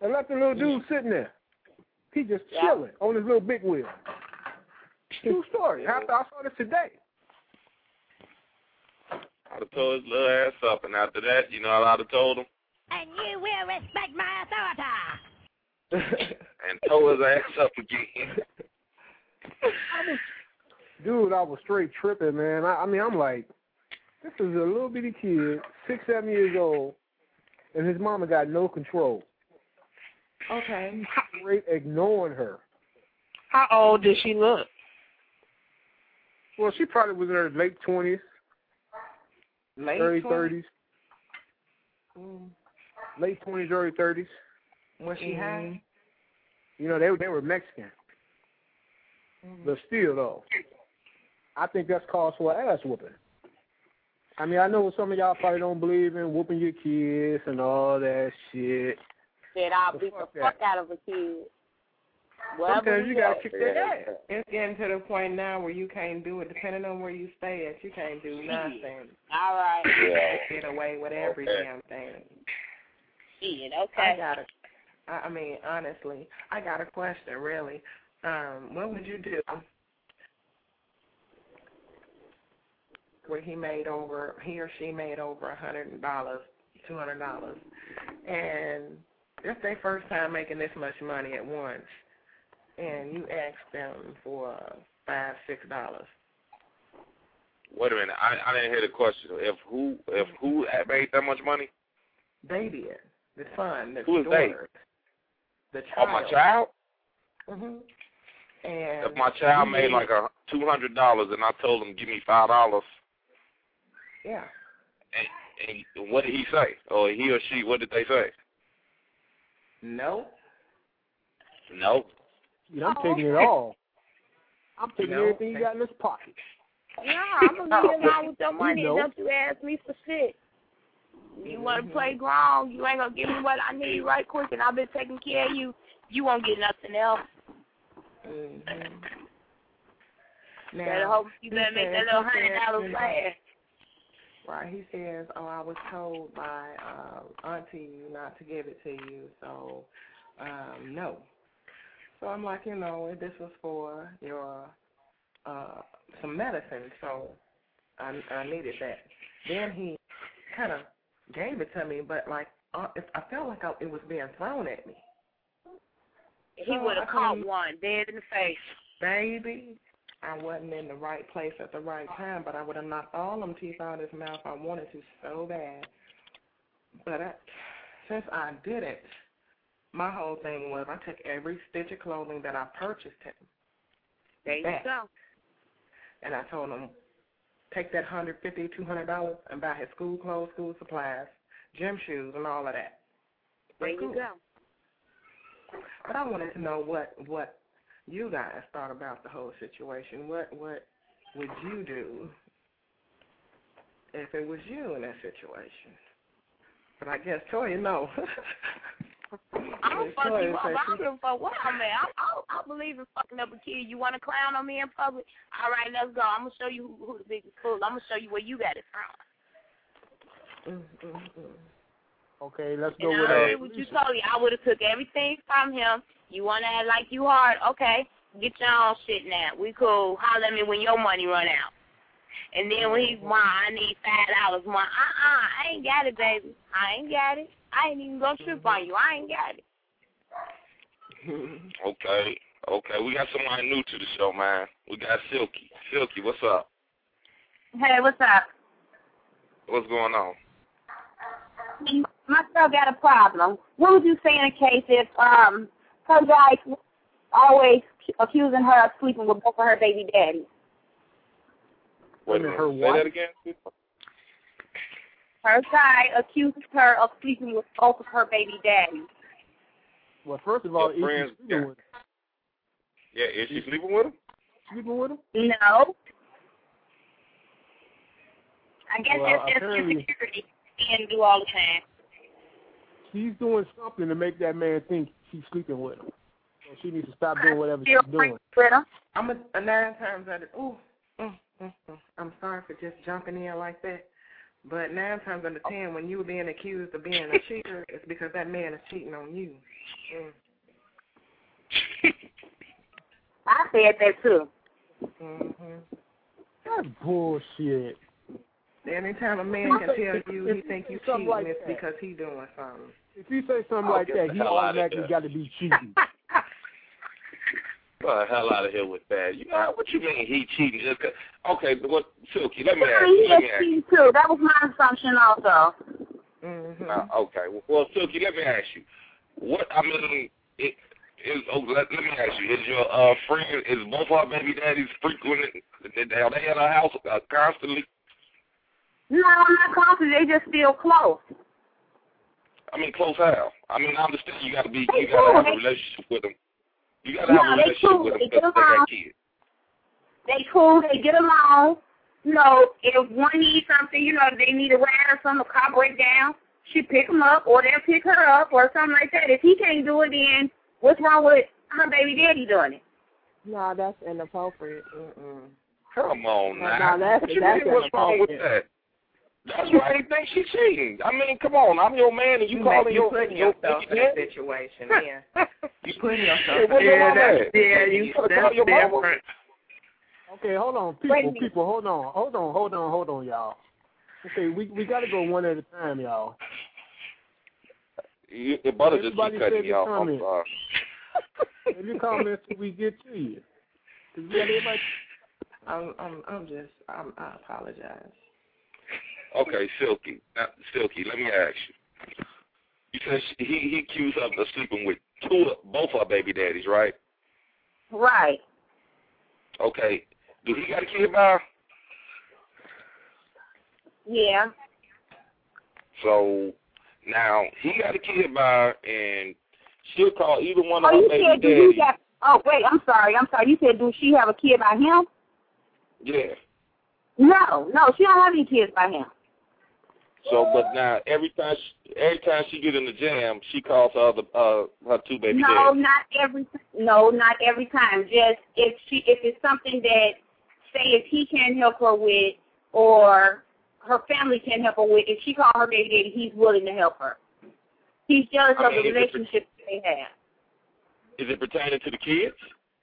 and left the little dude sitting there. He just Yeah. chilling on his little big wheel. True story. After I saw this today. I'd have told his little ass up, and after that, you know what I'd have told him? And you will respect my authority. And tow his ass up again. I was, dude, I was straight tripping, man. I, I mean, I'm like, this is a little bitty kid, six, seven years old, and his mama got no control. Okay. Straight ignoring her. How old did she look? Well, she probably was in her late twenties, Late early twenties? thirties. Mm. Late twenties, early thirties. Was she mm-hmm. high? You know, they they were Mexican. Mm-hmm. But still, though, I think that's cause for an ass whooping. I mean, I know some of y'all probably don't believe in whooping your kids and all that shit. Said I'll beat fuck the that. fuck out of a kid. Sometimes you gotta kick their ass. It's getting to the point now where you can't do it. Depending on where you stay at, you can't do nothing. All right. Yeah. Get away with every Okay. damn thing. Shit, I okay. got a, I I mean, honestly, I got a question, really. Um, what would you do where he made over, he or she made over a hundred dollars, two hundred dollars, and it's their first time making this much money at once, and you ask them for five, six dollars? Wait a minute, I, I didn't hear the question. If who if who had made that much money? They did. The son, the Who is they? daughter, the Oh, child. my child? Mhm. And If my child he made like a two hundred dollars and I told him give me five dollars, yeah. and, and what did he say? Or he or she, what did they say? No. No. You know, I'm taking it all. I'm taking No. everything you got in this pocket. Nah, I'm gonna leave it alone with your money You know. and don't you ask me for shit. You want to play ground, you ain't gonna give me what I need right quick, and I've been taking care of you. You won't get nothing else. Mm-hmm. Better hope you better make that little hundred dollars last. Right, he says, oh, I was told by uh, auntie not to give it to you, so um, no. So I'm like, you know, this was for your uh, some medicine, so I, I needed that. Then he kind of gave it to me, but like uh, if I felt like I, it was being thrown at me. He So would have I caught told him, one dead in the face. baby, I wasn't in the right place at the right time, but I would have knocked all them teeth out of his mouth. I wanted to so bad. But I, since I didn't, my whole thing was I took every stitch of clothing that I purchased him. There you back. go. And I told him, take that one hundred fifty dollars, two hundred dollars and buy his school clothes, school supplies, gym shoes, and all of that. There you Cool. go. But I wanted to know what what you guys thought about the whole situation. What what would you do if it was you in that situation? But I guess Toya, no. I don't fuck Toya you up. said I she- don't give a fuck what I'm at. I, I, I believe in fucking up a kid. You want to clown on me in public? All right, let's go. I'm going to show you who, who the biggest fool. I'm going to show you where you got it from. Mm, mm, mm. Okay, let's go And with I uh, did what you told me. I would have took everything from him. You want to act like you hard? Okay, get your own shit now. We cool. Holler at me when your money run out. And then when he's, Ma, I need five dollars. Ma, uh-uh, I ain't got it, baby. I ain't got it. I ain't even gonna trip on you. I ain't got it. Okay. Okay, we got somebody new to the show, man. We got Silky. Silky, what's up? Hey, what's up? What's going on? My girl got a problem. What would you say in a case if um her guy always accusing her of sleeping with both of her baby daddies? Wait a minute, her say what? that again? Her guy accuses her of sleeping with both of her baby daddies. Well, first of all, Your is friends, she sleeping yeah. with him? Yeah, is she sleeping with him? Sleeping with him? No. I guess Well, that's just apparently- insecurity and do all the time. She's doing something to make that man think she's sleeping with him. So she needs to stop doing whatever Still she's doing. with him. I'm a, a nine times out of ooh, mm, mm, mm. I'm sorry for just jumping in like that, But nine times out of ten, when you were being accused of being a cheater, it's because that man is cheating on you. Mm. I said that too. Mm-hmm. That's bullshit. Anytime a man can tell you he think you cheating, like it's because he doing something. If you say something like that, he automatically got to be cheating. Get the hell out of here with that. You know, what you mean he cheating? Just okay, what, Silky, let me ask you. Let me ask you. Too. That was my assumption also. Mm-hmm. Uh, okay, well, Silky, let me ask you. What, I mean, it, is, oh, let, let me ask you, is your uh, friend, is both our baby daddies frequent, are they at our house uh, constantly? No, not constantly, they just feel close. I mean, close how? I mean, I understand you got to be, you got to have a relationship with them. You got to have no, a relationship cool. with them they because they got kids. They cool, they get along. You know, if one needs something, you know, they need a ride or something, a car break down, she pick them up, or they'll pick her up, or something like that. If he can't do it, then what's wrong with her baby daddy doing it? No, that's inappropriate. Mm-mm. Come on no, now. No, that's, what you that's mean, what's wrong with that? That's why they think she's cheating. I mean, come on, I'm your man, and you, you calling your putting your yourself in a situation. Yeah, you putting yourself. Yeah, yeah, that's, yeah, you. you That's different. Okay, hold on, people, people, hold on, hold on, hold on, hold on, y'all. Okay, we we got to go one at a time, y'all. You, your brother just keep cutting me off. I'm sorry. If you comment, we get to you. We got everybody. I'm, I'm, I'm just, I'm, I apologize. Okay, Silky, now, Silky, let me ask you. You said she, he he accused her of sleeping with two, both our baby daddies, right? Right. Okay. Do he got a kid by her? Yeah. So now he got a kid by her, and she'll call either one oh, of her you baby said, daddies. You got, oh, wait, I'm sorry, I'm sorry. You said, do she have a kid by him? Yeah. No, no, she don't have any kids by him. So, but now every time, she, every time she get in the jam, she calls her other, uh, her two baby no, daddies. No, not every. No, not every time. Just if she, if it's something that, say, if he can't help her with, or her family can't help her with, if she calls her baby daddy, he's willing to help her. He's jealous I of mean, the relationship it, they have. Is it pertaining to the kids?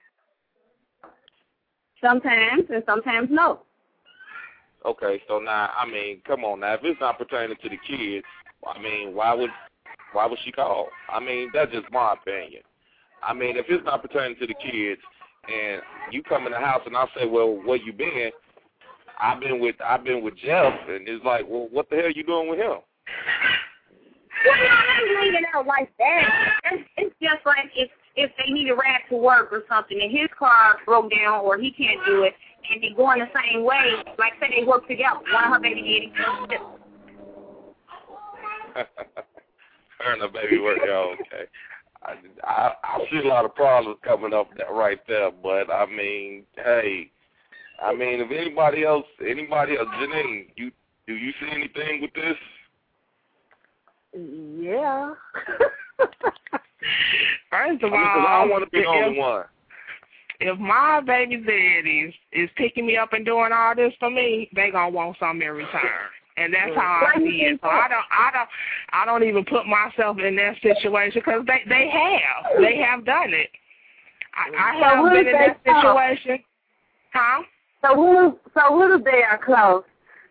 Sometimes, and sometimes no. Okay, so now, I mean, come on now. If it's not pertaining to the kids, I mean, why would why would she call? I mean, that's just my opinion. I mean, if it's not pertaining to the kids, and you come in the house and I say, well, where you been? I've been with I've been with Jeff, and it's like, well, what the hell are you doing with him? Well, no, I'm laying it out like that. It's, it's just like if if they need a ride to work or something, and his car broke down or he can't do it, and they going the same way, like say they work together, one of her baby daddies. Her and the baby work, yeah, okay. I, I I see a lot of problems coming up that right there, but I mean, hey, I mean, if anybody else, anybody else, Janine, you do you see anything with this? Yeah. First of I mean, all, I don't want to be the only if, one. If my baby daddies is picking me up and doing all this for me, they gonna want something in return. And that's how I see it. So I don't, I don't, I don't even put myself in that situation because they, they have, they have done it. I, I have so been in that situation. Huh? So who, so who do they are close?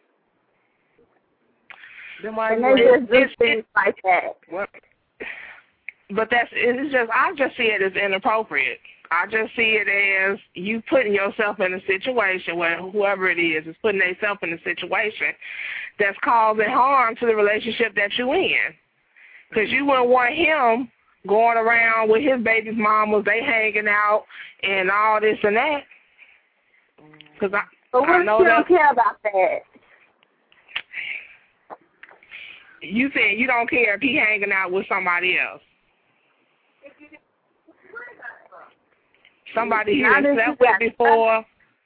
Then why and they just do things like that. What? But that's, it's just, I just see it as inappropriate. I just see it as you putting yourself in a situation where whoever it is is putting themselves in a situation that's causing harm to the relationship that you're in. Because you wouldn't want him going around with his baby's mamas, they hanging out and all this and that. Because I, but I know you that. don't care about that. You saying you don't care if he hanging out with somebody else. Somebody he has slept with before.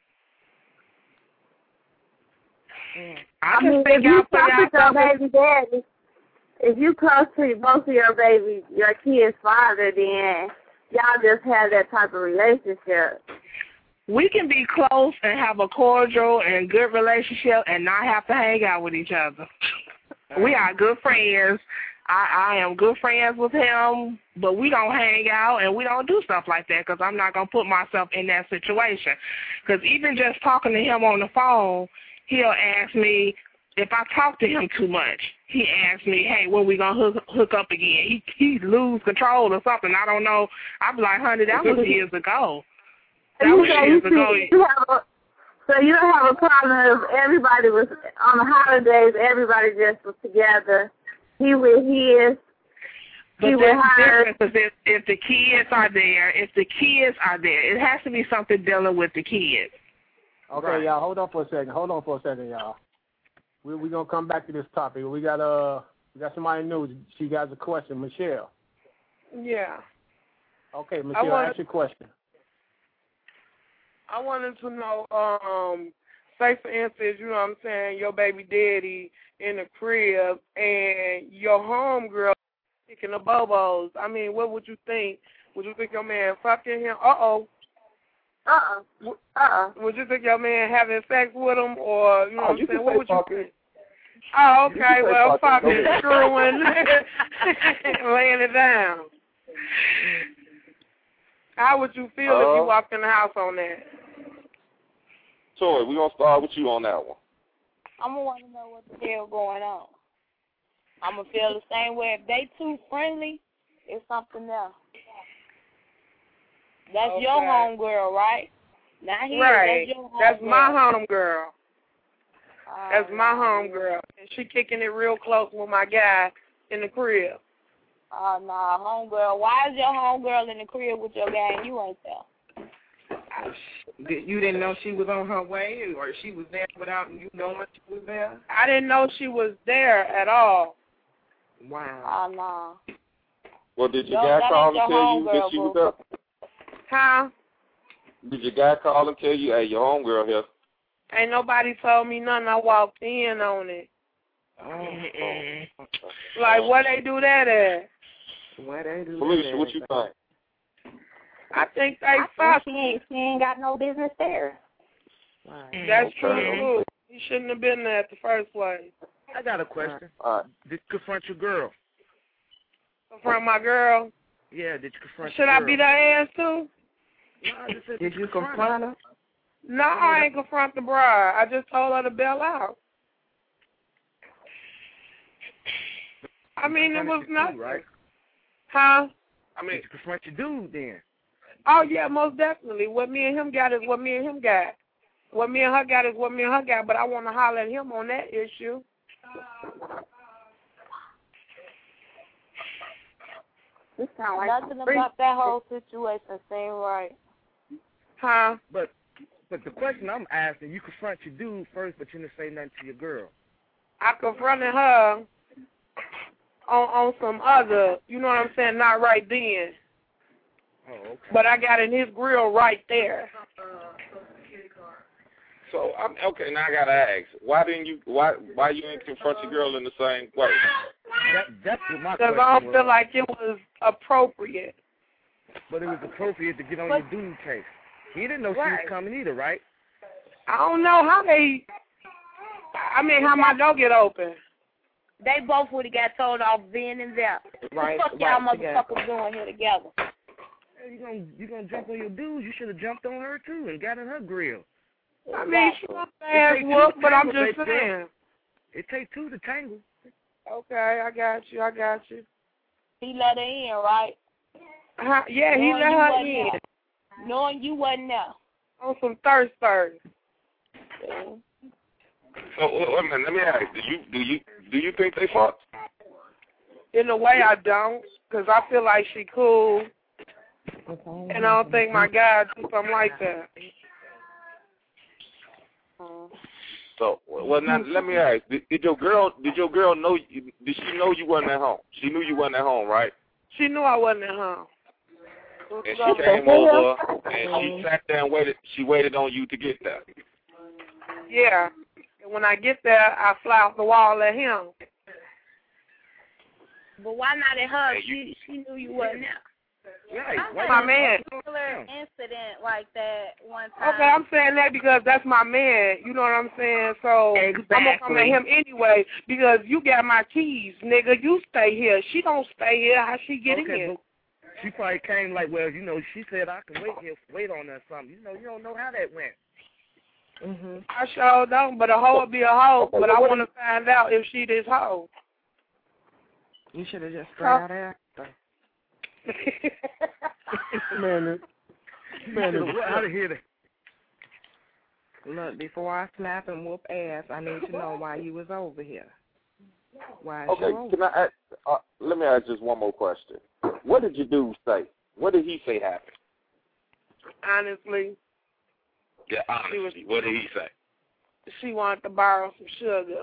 Mm. I, I mean, if you close to your baby daddy, if you close to both of your baby, your kid's father, then y'all just have that type of relationship. we can be close and have a cordial and good relationship and not have to hang out with each other. We are good friends. I, I am good friends with him, but we don't hang out and we don't do stuff like that because I'm not going to put myself in that situation. Because even just talking to him on the phone, he'll ask me, if I talk to him too much, he asks me, hey, when we going to hook, hook up again? He, he lose control or something. I don't know. I'm like, honey, that was years ago. That was years ago. You have a, so you don't have a problem if everybody was, on the holidays, everybody just was together. He with his. But he that's hers. different because if, if the kids are there, if the kids are there, it has to be something dealing with the kids. Okay, Right. y'all, hold on for a second. Hold on for a second, y'all. We're we gonna come back to this topic. We got uh, we got somebody new. She got a question, Michelle. Yeah. Okay, Michelle, wanted, ask your question. I wanted to know, um, say for instance, you know what I'm saying, your baby daddy in the crib and your homegirl kicking the bobos. I mean, what would you think? Would you think your man fucking him? Uh-oh. Uh-uh. Uh-uh. Would you think your man having sex with him or, you know Oh, what I'm you saying? can What say would you fucking. think? Oh, You okay. can say Well, fucking. fucking, Go ahead. screwing, laying it down. How would you feel Uh, if you walked in the house on that? Tori, we're going to start with you on that one. I'm going to want to know what the hell going on. I'm going to feel the same way. If they too friendly, it's something else. That's Okay. your homegirl, right? Not here. Right. That's your homegirl. That's my homegirl. Uh, That's my homegirl. And she kicking it real close with my guy in the crib. Oh, uh, nah, homegirl. Why is your homegirl in the crib with your guy and you ain't there? You didn't know she was on her way, or she was there without you knowing she was there? I didn't know she was there at all. Wow. Oh, no. Well, did your Yo, guy that call ain't and your tell you that homegirl, she was boo. there? Huh? Did your guy call and tell you, hey, your homegirl here? Ain't nobody told me nothing. I walked in on it. Oh. Like, where they do that at? Why they do Felicia, that? what you think? I think they I fuck. think she ain't, she ain't got no business there. Right. That's Okay. true, too. He shouldn't have been there at the first place. I got a question. All right. Did you confront your girl? Confront my girl. Yeah, did you confront Should your I girl? beat her ass, too? No, I just said, Did you confront her? No, I ain't confront the bride. I just told her to bail out. I mean, it was nothing. Right? Huh? I mean, you confront your dude then. Oh, yeah, most definitely. What me and him got is what me and him got. What me and her got is what me and her got, but I want to holler at him on that issue. This sound like Nothing about that whole situation seem right. Huh? But but the question I'm asking, you confront your dude first, but you didn't say nothing to your girl. I confronted her on on some other, you know what I'm saying, not right then. Oh, okay. But I got in his grill right there. So, I'm, okay, now I got to ask, why didn't you, why why you didn't confront your girl in the same way? That, that's what my Because question I don't was. feel like it was appropriate. But it was appropriate to get on But- your dude case. He didn't know she Right. was coming either, right? I don't know how they, I mean, how my door get open. They both would have got told off then and there. Right, What the fuck y'all right, together. motherfuckers doing here together? Hey, you gonna you gonna jump on your dude? You should have jumped on her too and got in her grill. I mean, she wants to It ass take two whoop, to but I'm tangle, just baby saying. girl. It take two to tangle. Okay, I got you, I got you. He let her in, right? Uh, yeah, he Knowing let you her wasn't in. there. Knowing you wasn't there. On some thirst first. See? So, wait a minute, let me ask, do you, do you, do you think they fucked? In a way, I don't, because I feel like she cool, and I don't think my guy would do something like that. So, well, now let me ask: did, did your girl, did your girl know? You, did she know you wasn't at home? She knew you wasn't at home, right? She knew I wasn't at home. And she came over and she sat there and waited. She waited on you to get there. Yeah. And when I get there, I fly off the wall at him. But why not at her? Hey, you- She she knew you wasn't there. Right. That's I my had man. a similar incident like that one time. Okay, I'm saying that because that's my man. You know what I'm saying? So Exactly. I'm gonna come at him anyway because you got my keys, nigga. You stay here. She don't stay here. How she get okay, in? But she probably came like, well, you know, she said I can wait here, wait on her or something. You know, you don't know how that went. Mhm. I sure don't, but a hoe would be a hoe. Okay, But well, I what want to find out if she this hoe. You should have just straight out after. Man, man, What? How to hear that? Look, before I slap and whoop ass, I need to know why you was over here. Why is Okay, you over? can I ask, uh, let me ask just one more question. What did your dude say? What did he say happened? Honestly, Yeah, honestly, what did he say? she wanted to borrow some sugar.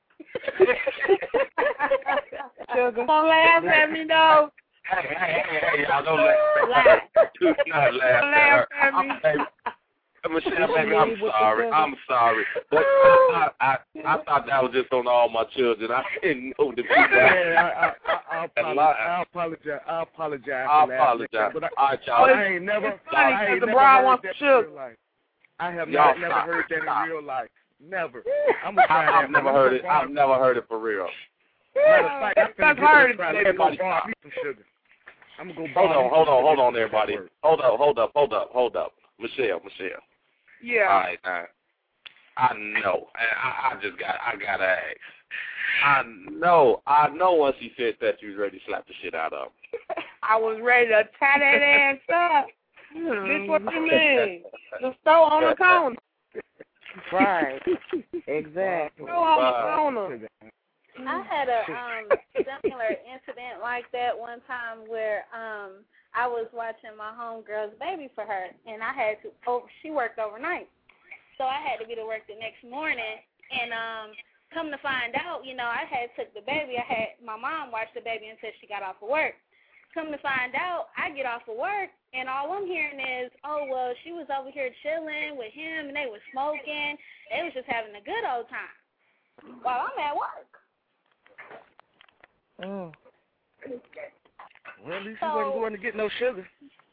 Sugar. Don't laugh at me, though. Hey, hey, hey, hey, y'all don't laugh. Do not laugh Don't at her. laugh at me. Hey, Michelle, baby, I'm sorry. I'm sorry. But I, I, I, I thought that was just on all my children. I didn't know the people. Yeah, I, I, I, I, apologize. I apologize. I apologize. I for apologize. laughing, But I, All right, y'all. I ain't never. It's funny I ain't because the never bride heard wants that some in sugar. real life. I have Y'all not never stop. heard that Stop. in real life. Never. I'm gonna try I, I've that. never I'm heard gonna it. borrow- I've never heard it for real. Matter of fact, I'm That's finna hard. get try to Everybody go borrow stop. me some sugar. I'm gonna go Hold borrow on, me hold some on, hold sugar. on, everybody. Hold up, hold up, hold up, hold up. Michelle, Michelle. Yeah. All right, now. I know. I, I just got. I gotta ask. I know. I know. Once he said that, you was ready to slap the shit out of him. I was ready to tie that ass up. Bitch, what you mean? The store on the corner. Right. Exactly. Store on the corner. I had a um similar incident like that one time where um I was watching my homegirl's baby for her, and I had to. Oh, she worked overnight, so I had to be to work the next morning. And um, come to find out, you know, I had took the baby. I had my mom watch the baby until she got off of work. Come to find out, I get off of work, and all I'm hearing is, oh well, she was over here chilling with him, and they was smoking. They was just having a good old time while I'm at work. Mm. Well, at least So- you wasn't going to get no sugar.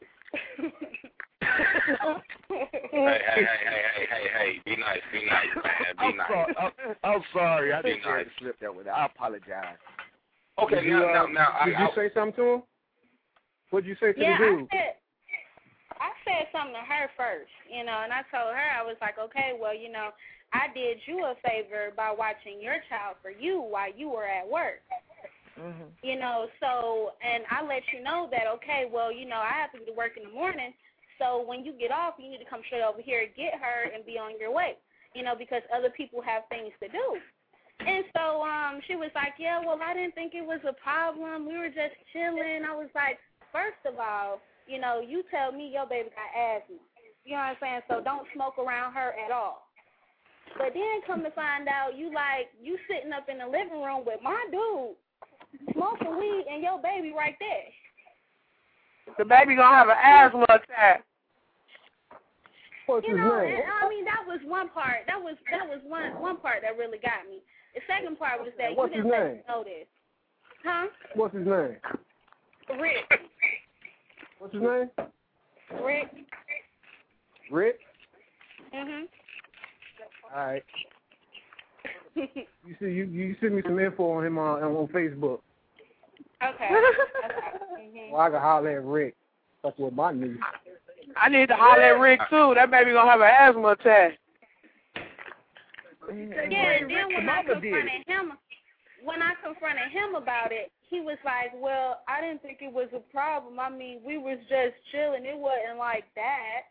Hey, hey, hey, hey, hey, hey, hey. Be nice, be nice, man. Be I'm nice. sorry. I'm, I'm sorry. I Be didn't mean nice. to slip that with that. I apologize. Okay, Did you, now, uh, now, now. did I, you I, say something to him? What did you say to Yeah, the dude? I said, I said something to her first, you know, and I told her, I was like, okay, well, you know, I did you a favor by watching your child for you while you were at work. Mhm. You know, so, and I let you know that, okay, well, you know, I have to be to work in the morning, so when you get off, you need to come straight over here, get her, and be on your way, you know, because other people have things to do. And so um, she was like, yeah, well, I didn't think it was a problem. We were just chilling. I was like, first of all, you know, you tell me your baby got asthma. You know what I'm saying? So don't smoke around her at all. But then come to find out, you like, you sitting up in the living room with my dude, smoking weed, and your baby right there. The baby gonna have an asthma attack. What's You his know, name? and, I mean, that was one part. That was that was one one part that really got me. The second part was that What's you his didn't let name? me know this. Huh? What's his name? Rick. What's his name? Rick. Rick? Mhm. All right. You see, you you send me some info on him on on Facebook. Okay. Mhm. Well, I can holler at Rick. That's what my needs. I need to holler at Rick too. That baby gonna have an asthma attack. Yeah, and then when I confronted him, when I confronted him about it, he was like, "Well, I didn't think it was a problem. I mean, we was just chilling. It wasn't like that."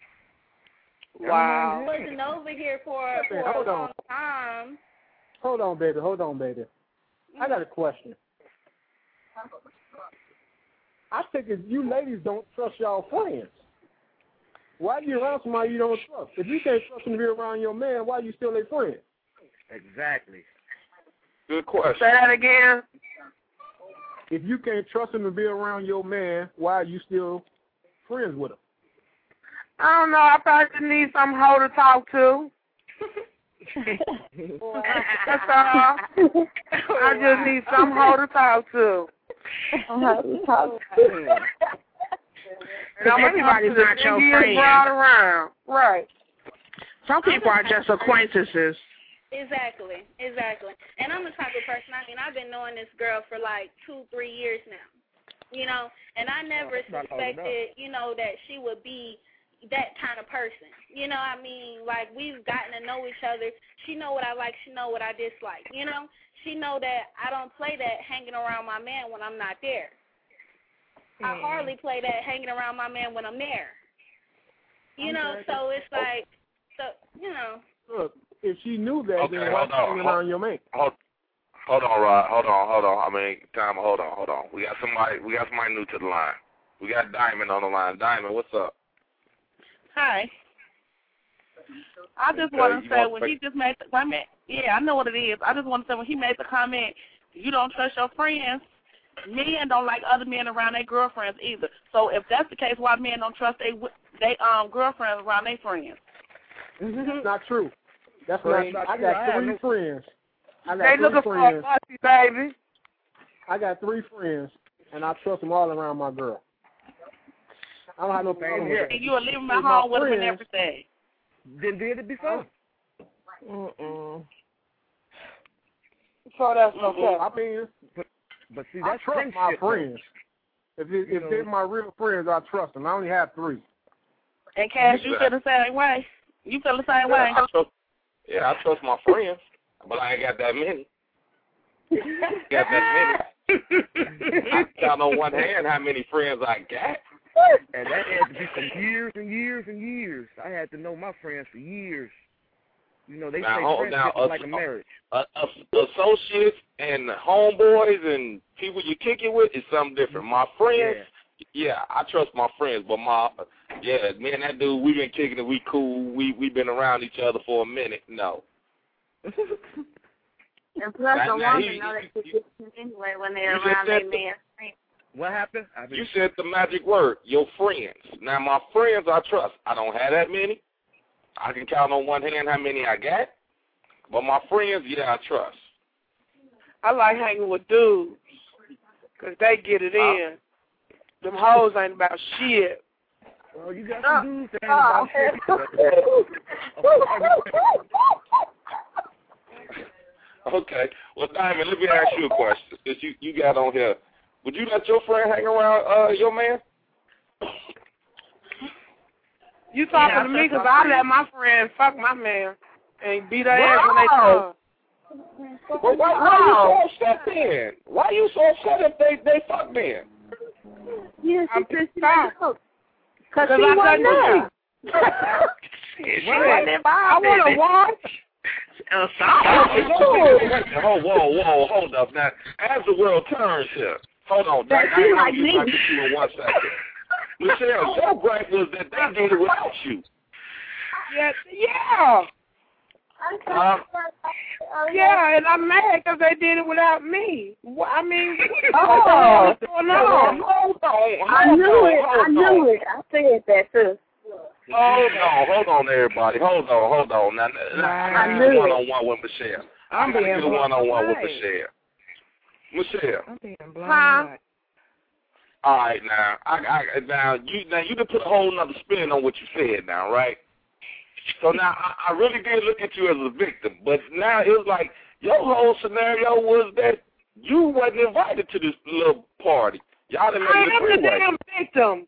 Wow. I wasn't over here for for Hold a on. long time. Hold on, baby. Hold on, baby. I got a question. I think if you ladies don't trust y'all friends, why you around somebody you don't trust? If you can't trust them to be around your man, why you still their friend? Exactly. Good question. Say that again. If you can't trust him to be around your man, why are you still friends with him? I don't know. I probably just need some hoe to talk to. That's all. I just need some hoe to talk to. And everybody's not your friend. Around. Right. Some people are just acquaintances. Exactly, exactly. And I'm the type of person, I mean, I've been knowing this girl for like two, three years now, you know, and I never suspected, you know, that she would be that kind of person. You know, I mean, like, we've gotten to know each other. She know what I like, she know what I dislike, you know. She know that I don't play that hanging around my man when I'm not there. I hardly play that hanging around my man when I'm there. You know, so it's like, so, you know. Look, if she knew that, Okay, then why hold on. hanging Hold, around your mate? hold, hold on, Rod. Hold on, hold on. I mean, time. Hold on, hold on. We got somebody. We got somebody new to the line. We got Diamond on the line. Diamond, what's up? Hi. I just Okay, want to you say want when to- he just made the comment, yeah, I know what it is. I just want to say when he made the comment, you don't trust your friends. Men don't like other men around their girlfriends either. So if that's the case, why men don't trust they they um girlfriends around their friends? That's not true. That's Well, not. it's not I true. I got have three no- friends. I got They three looking for a friends. pussy, baby. I got three friends, and I trust them all around my girl. I don't have no problem with that. And you will leave my With home with my them and friends- everything. Then did it before. Mm-mm. So that's okay. I mean, But, but see, I that's trust friendship, my though. friends. If it, if know- they're my real friends, I trust them. I only have three. And Cash, you feel the same way? You feel the same way? Yeah, I trust, yeah, I trust my friends, but I ain't got that many. got that many. I can count on one hand how many friends I got. And that had to be for years and years and years. I had to know my friends for years. You know, they Now, say hold- friendship now, is like a marriage. Uh, uh, associates and homeboys and people you kick it with is something different. My friends, yeah, I trust my friends, but my, yeah, man, that dude, we been kicking it, we cool, we we been around each other for a minute. No. And plus, Now- a now woman he- know that she's different anyway when they're you just around their said the- man. What happened? I mean, You said the magic word, your friends. Now, my friends I trust. I don't have that many. I can count on one hand how many I got. But my friends, yeah, I trust. I like hanging with dudes because they get it in. Them hoes ain't about shit. Well, you got some dudes that ain't about shit. Okay. Well, Diamond, let me ask you a question. Since you, you got on here, would you let your friend hang around uh, your man? You talking Yeah, to me because that's I my let my friends fuck my man and beat their ass when they come. Well, why, why you so upset then? Why you so upset if they, they fuck then? Yeah, I'm she said she pissed Because Because she I wasn't couldn't there. She Right. wasn't involved I want in to it. watch. Uh, sorry. Oh, whoa, whoa, hold up. Now, as the world turns here, hold on. But I, she I, like I, me. I'll get you in one second. Michelle, your gripe was that they did it without you. Yeah, yeah. Um, Yeah, and I'm mad because they did it without me. Wh- I mean, Oh. what's going on? hold on, I hold knew on, it. hold I knew on. it. I said that too. Hold on, hold on, everybody. Hold on, hold on. Now, now I I got knew to it. get one-on-one with Michelle. I'm I got to being get a one-on-one with blind. Michelle. Michelle. I'm being Huh? blind. All right, now, I, I, now you, now you done put a whole nother spin on what you said, now, right? So now I, I really did look at you as a victim, but now it was like your whole scenario was that you wasn't invited to this little party. Y'all didn't I make it am the three-way. damn victim.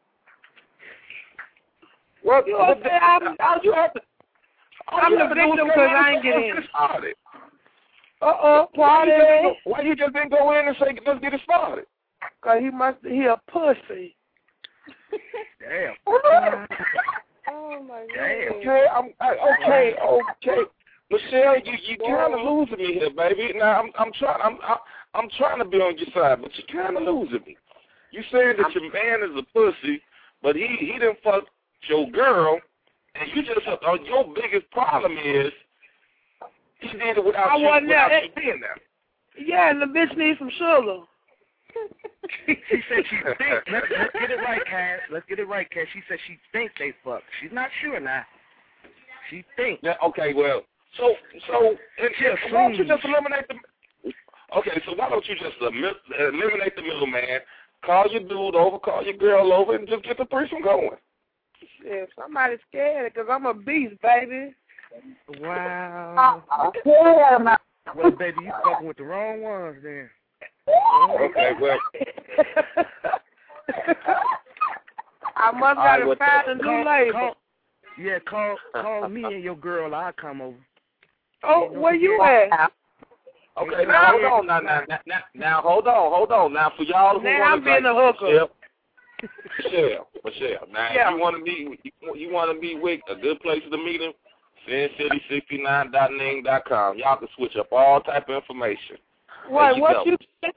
Well, You well, gonna say I'm- all you have to, all I'm you the have to do is victim go 'cause in I and ain't get in. get started. Uh-uh, Why you, party. just didn't go, why you just didn't go in and say, let's get it started? Because he must he a pussy. Damn. Oh, my Damn. Okay, I'm, I, okay, okay. Michelle, you you kind of losing me here, baby. Now I'm I'm trying I'm I'm, I'm trying to be on your side, but you kind of losing me. You saying that your man is a pussy, but he he didn't fuck your girl, and you just uh, your biggest problem is he did it without I you wasn't without there. you being there. Yeah, and the bitch needs some sugar. She said she thinks. Let's, let's get it right, Cass. Let's get it right, Cass. She said she thinks they fuck. She's not sure now. She thinks. Yeah. Okay. Well. So so and, She and why don't you assumes. just eliminate the? Okay. So why don't you just emi- eliminate the middleman? call your dude over, call your girl over, and just get the threesome going. Yeah, somebody's scared because I'm a beast, baby. Wow. Uh, yeah, man. Well, baby, you fucking with the wrong ones then. Okay, well. I must All gotta right, find well, a new call, label. Call, yeah, call call me and your girl. I'll come over. Oh, where you at? Okay, now hold on, now, now, now, now, hold on, hold on. Now, for y'all who Now want I'm being a hooker. Michelle, Michelle, now Yeah. if you want to meet, you, you want to meet with a good place to meet him, sin city sixty-nine dot ning dot com. Y'all can switch up all type of information. Wait, you what go. you said?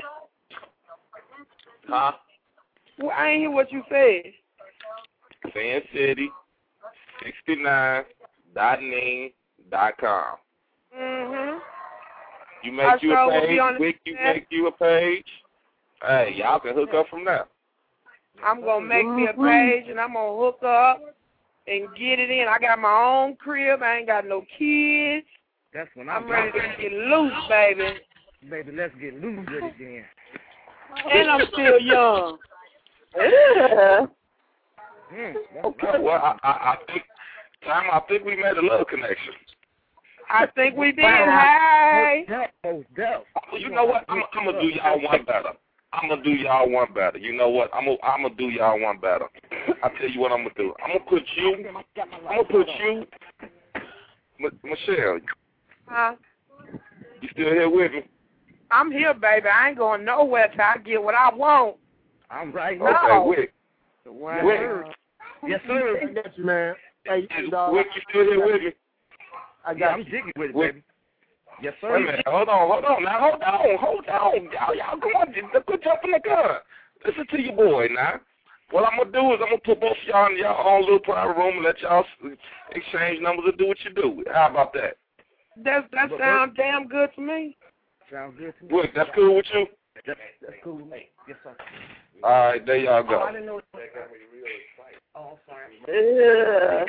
Huh? Well, I ain't hear what you said. sin city sixty-nine dot ning dot com. Mm-hmm. You make I you sure a will be page, on the Wick, you set. make you a page. Hey, y'all can hook up from there. I'm going to make me a page, and I'm going to hook up and get it in. I got my own crib. I ain't got no kids. That's when I'm I'm ready to get loose, baby. Baby, let's get loose with it then. And I'm still young. Yeah. Mm, Okay, well, I, I, I think, Tom, I think we made a love connection. I think we did. Hey. Oh, you know what? I'm, I'm going to do y'all one better. I'm going to do y'all one better. You know what? I'm going I'm to do y'all one better. I'll tell you what I'm going to do. I'm going to put you, I'm going to put you, M- Michelle, Huh? you still here with me? I'm here, baby. I ain't going nowhere till I get what I want. I'm right Okay, now. Wick. Wow. Wick. Yes, sir. I got you, man. Hey, Is, dog. Wick, you still here with me? I Yeah, got I'm you. jiggy with it, Wick. baby. Yes, Wait a sir. minute. Hold on, hold on. Now, hold on, hold on. Y'all, y'all go on. Quit jumping the gun. Listen to your boy now. What I'm going to do is I'm going to put both of y'all in y'all own little private room and let y'all exchange numbers and do what you do. How about that? That, that sounds damn good to me. Sounds good to me. Wick, that's cool with you? That's, that's cool with me. Yes, sir. All right, there y'all go. Oh, I didn't know it. Oh, sorry.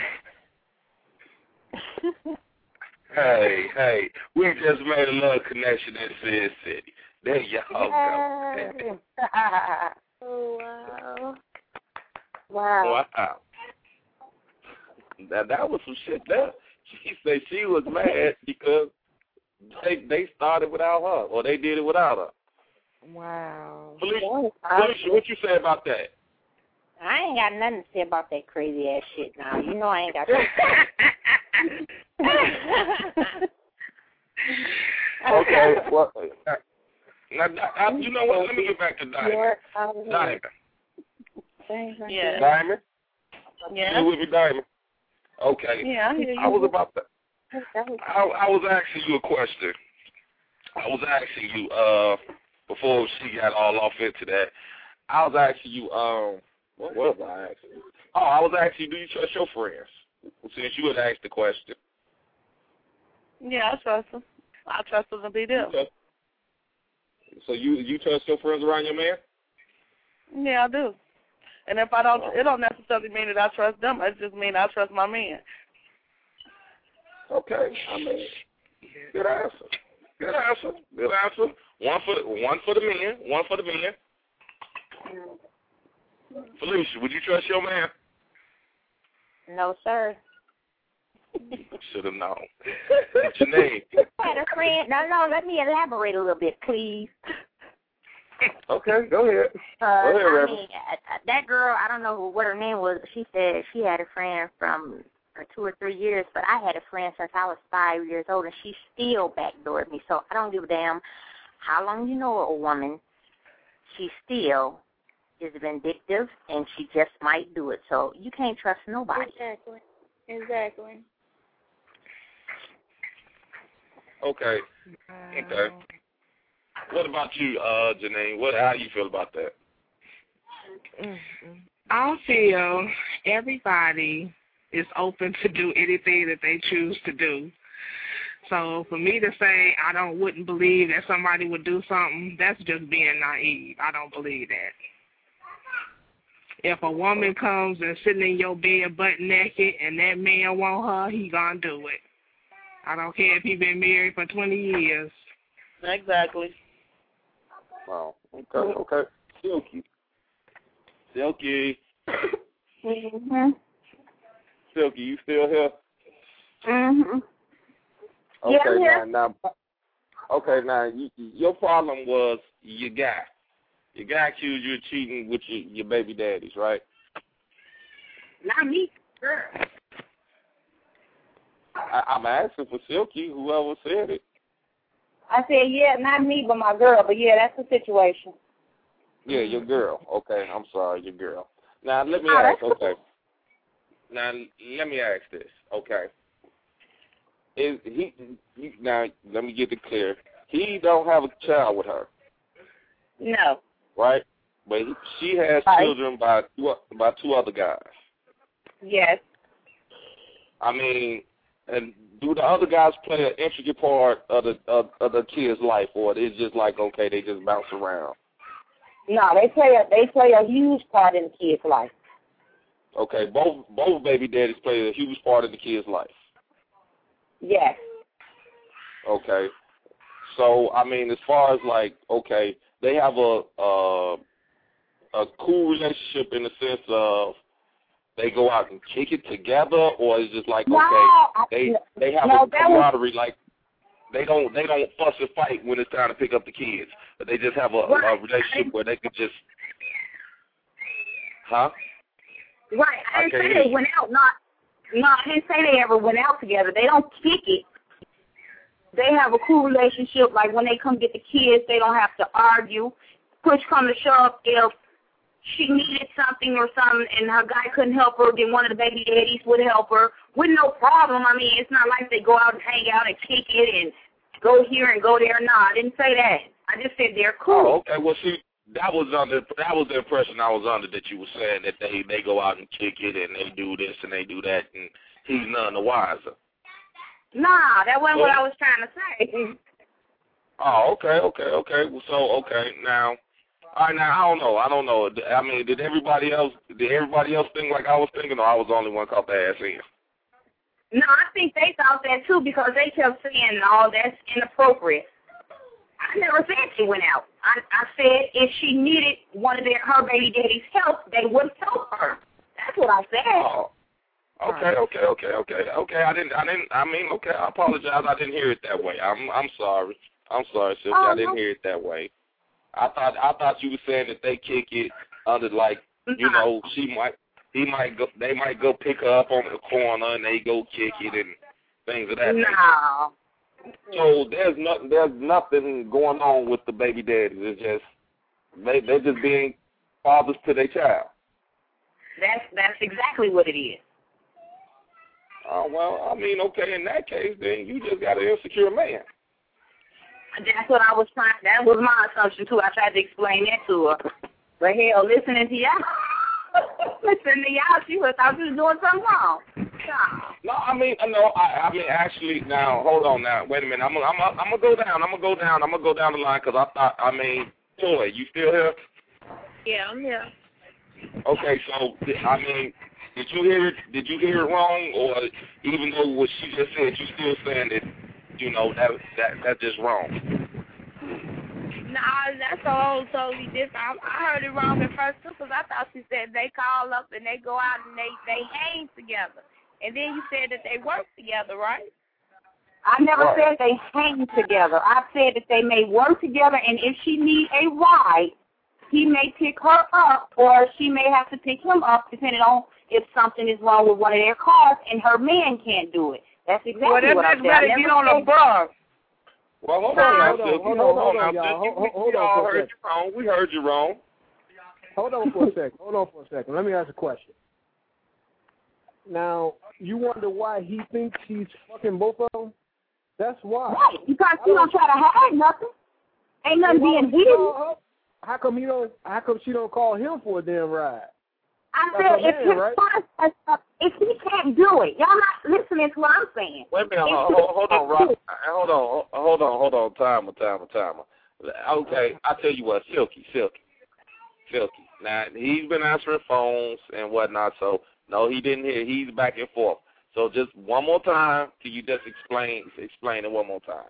Hey, hey, we just made a love connection in Sin City. There y'all go. Oh, wow. Wow. Wow. That, that was some shit there. She said she was mad because they they started without her, or they did it without her. Wow. Felicia, Felicia, what you say about that? I ain't got nothing to say about that crazy ass shit now. You know I ain't got Okay, well, now, now, you know what? Let me get back to Diamond. Diamond. Yeah. Diamond? Yeah. You with me, Diamond? Okay. Yeah, I hear you. I was about to. I, I was asking you a question. I was asking you uh before she got all off into that. I was asking you um what was I asking you? Oh, I was asking you, do you trust your friends? Since you had asked the question. Yeah, I trust them. I trust them to be there. Okay. So you you trust your friends around your man? Yeah, I do. And if I don't, it don't necessarily mean that I trust them. It just means I trust my man. Okay, I mean, good answer. Good answer. Good answer. One for one for the men. One for the men. Felicia, would you trust your man? No, sir. Should have known. What's your name? I had a friend. No, no, let me elaborate a little bit, please. Okay, go ahead. Uh, go ahead, I Reverend. mean, uh, that girl, I don't know what her name was. She said she had a friend from uh, two or three years, but I had a friend since I was five years old, and she still backdoored me. So I don't give a damn how long you know a woman. She still is vindictive, and she just might do it. So you can't trust nobody. Exactly. Exactly. Okay. Okay. What about you, uh, Janine? What? How you feel about that? I feel everybody is open to do anything that they choose to do. So for me to say I don't wouldn't believe that somebody would do something, that's just being naive. I don't believe that. If a woman comes and sitting in your bed butt naked and that man want her, he gonna do it. I don't care if he been married for twenty years. Exactly. Wow. Okay. Okay. Silky. Silky. Mm-hmm. Silky, you still here? Mm-hmm. Okay, yeah, yeah. now, now, okay, now, you, your problem was your guy. Your guy accused you of cheating with your, your baby daddies, right? Not me, girl. I, I'm asking for Silky, whoever said it. I said, yeah, not me, but my girl. But, yeah, that's the situation. Yeah, your girl. Okay, I'm sorry, your girl. Now, let me Oh, ask, that's okay. Now, let me ask this, okay. Is he, he now, let me get it clear. He don't have a child with her. No. Right? But he, she has right. children by two, by two other guys. Yes. I mean, and do the other guys play an intricate part of the of, of the kid's life, or it's just like, okay, they just bounce around? No, they play a they play a huge part in the kid's life. Okay, both both baby daddies play a huge part in the kid's life. Yes. Okay. So, I mean, as far as like, okay, they have a uh, a cool relationship in the sense of they go out and kick it together, or it's just like, okay, no, they they have no, a camaraderie, like they don't they don't fuss and fight when it's time to pick up the kids, but they just have a, right. a relationship where they could just, huh? Right. I didn't I say they went out. Not no, I didn't say they ever went out together. They don't kick it. They have a cool relationship. Like when they come get the kids, they don't have to argue. Push come to shove, if she needed something or something and her guy couldn't help her, then one of the baby daddies would help her with no problem. I mean, it's not like they go out and hang out and kick it and go here and go there. No, I didn't say that. I just said they're cool. Oh, okay. Well, see, that was under that was the impression I was under, that you were saying that they they go out and kick it and they do this and they do that, and he's none the wiser. Nah, that wasn't what I was trying to say. Oh, okay, okay, okay. Well, so okay now. All right, now, I don't know. I don't know. I mean, did everybody else did everybody else think like I was thinking, or I was the only one caught the ass in? No, I think they thought that, too, because they kept saying, oh, that's inappropriate. I never said she went out. I, I said if she needed one of their her baby daddy's help, they would help her. That's what I said. Oh, okay, okay, okay, okay, okay. I didn't, I didn't. I mean, okay. I apologize. I didn't hear it that way. I'm, I'm sorry. I'm sorry, Silky. Oh, I didn't no. hear it that way. I thought I thought you were saying that they kick it under, like, you know, she might he might go they might go pick her up on the corner and they go kick it and things of that nature. No. So there's nothing there's nothing going on with the baby daddies. It's just they they're just being fathers to their child. That's that's exactly what it is. Oh well, I mean, okay, in that case then you just got an insecure man. That's what I was trying. That was my assumption too. I tried to explain that to her. But hell, listening to y'all, listening to y'all, she was thought she was doing something wrong. No, I mean, no, I, I mean, actually, now, hold on, now, wait a minute. I'm, I'm, I'm gonna go down. I'm gonna go down. I'm gonna go down the line because I thought, I mean, Toy, you still here? Yeah, I'm here. Okay, so I mean, did you hear it? Did you hear it wrong, or even though what she just said, you still saying that? You know, that that that's just wrong. Nah, that's all totally different. I, I heard it wrong at first too, because I thought she said they call up and they go out and they they hang together, and then you said that they work together, right? I never right. said they hang together. I said that they may work together, and if she need a ride, he may pick her up, or she may have to pick him up, depending on if something is wrong with one of their cars, and her man can't do it. That's exactly well, what I said. Well, better get on the bus. Well, hold on now, Hold on, hold on, hold on, now, y'all. Hold, hold, we hold all on for a heard second. you wrong. We heard you wrong. Hold on for a second. Hold on for a second. Let me ask a question. Now, you wonder why he thinks she's fucking both of them? That's why. Right, because she don't try to hide nothing. Ain't nothing being hidden. How come he don't? How come she don't call him for a damn ride? I That's said, her if man, his right? son, if he can't do it, y'all not listening to what I'm saying. Wait a minute, hold, hold, hold on, Rob. Hold on, hold on, hold on, timer, timer, timer. Okay, I tell you what, Silky, Silky, Silky. Now, he's been answering phones and whatnot, so, no, he didn't hear. He's back and forth. So just one more time, can you just explain explain it one more time?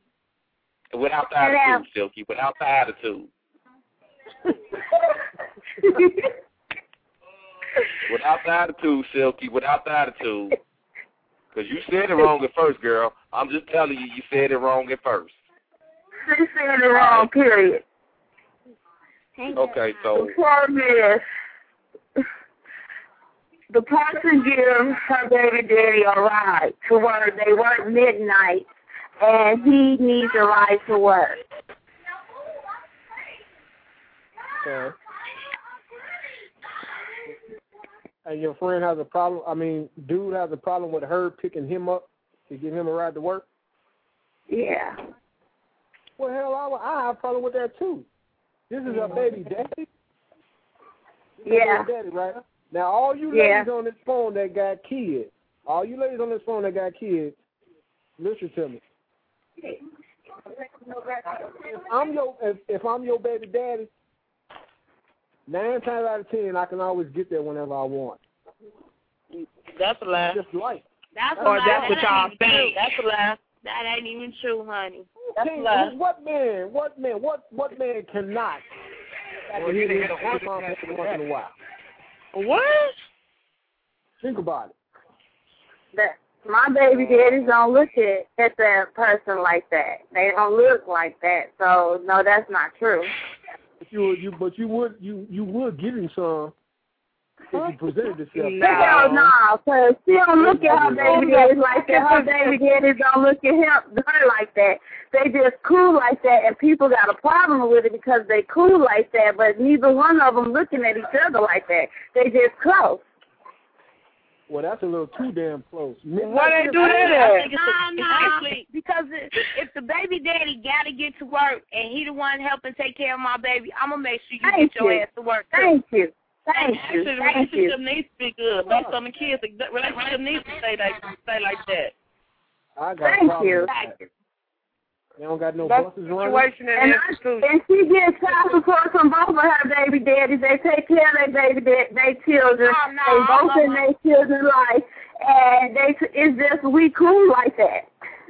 Without the attitude, Silky, without the attitude. Without the attitude, Silky, without the attitude. Because you said it wrong at first, girl. I'm just telling you, you said it wrong at first. She said it wrong, period. Okay, so. The problem is, the person gives her baby daddy a ride to work. They work midnight, and he needs a ride to work. Okay. And your friend has a problem, I mean, dude has a problem with her picking him up to give him a ride to work? Yeah. Well, hell, I, I have a problem with that, too. This is a baby daddy? This Yeah. Baby daddy, right? Now, all you Yeah. ladies on this phone that got kids, all you ladies on this phone that got kids, listen to me. If I'm your, if, if I'm your baby daddy, nine times out of ten, I can always get there whenever I want. That's a lie. Just life. That's Or a lie. that's what That y'all ain't think. true. That's a lie. That ain't even true, honey. That's Okay, a lie. what man, what man, what what man cannot Well, you didn't hit a his horse mom with once in a while? What? Think about it. That my baby daddies don't look at, at that person like that. They don't look like that. So no, that's not true. But you would, you but you would you you would give him some if you presented yourself. Hell no, because she don't look at her baby daddies like that. Her baby daddies don't look at him, her like that. They just cool like that, and people got a problem with it because they cool like that, but neither one of them looking at each other like that. They just close. Well, that's a little too damn close. Why they do that at? Nah, nah, because it, if the baby daddy got to get to work and he the one helping take care of my baby, I'm going to make sure you Thank get your you. ass to work, too. Thank you. Thank you. Actually, the Thank you. relationship needs to be good. Based on the kids, the relationship needs to stay like, stay like that. I got a Thank problem you. with that. They don't got no That's buses the running. situation in And, the I, institution. and she gets child support from both of her baby daddies. They take care of their baby dad, their children. Oh, no, they both no, in no. their children's life, and they it's just we cool like that.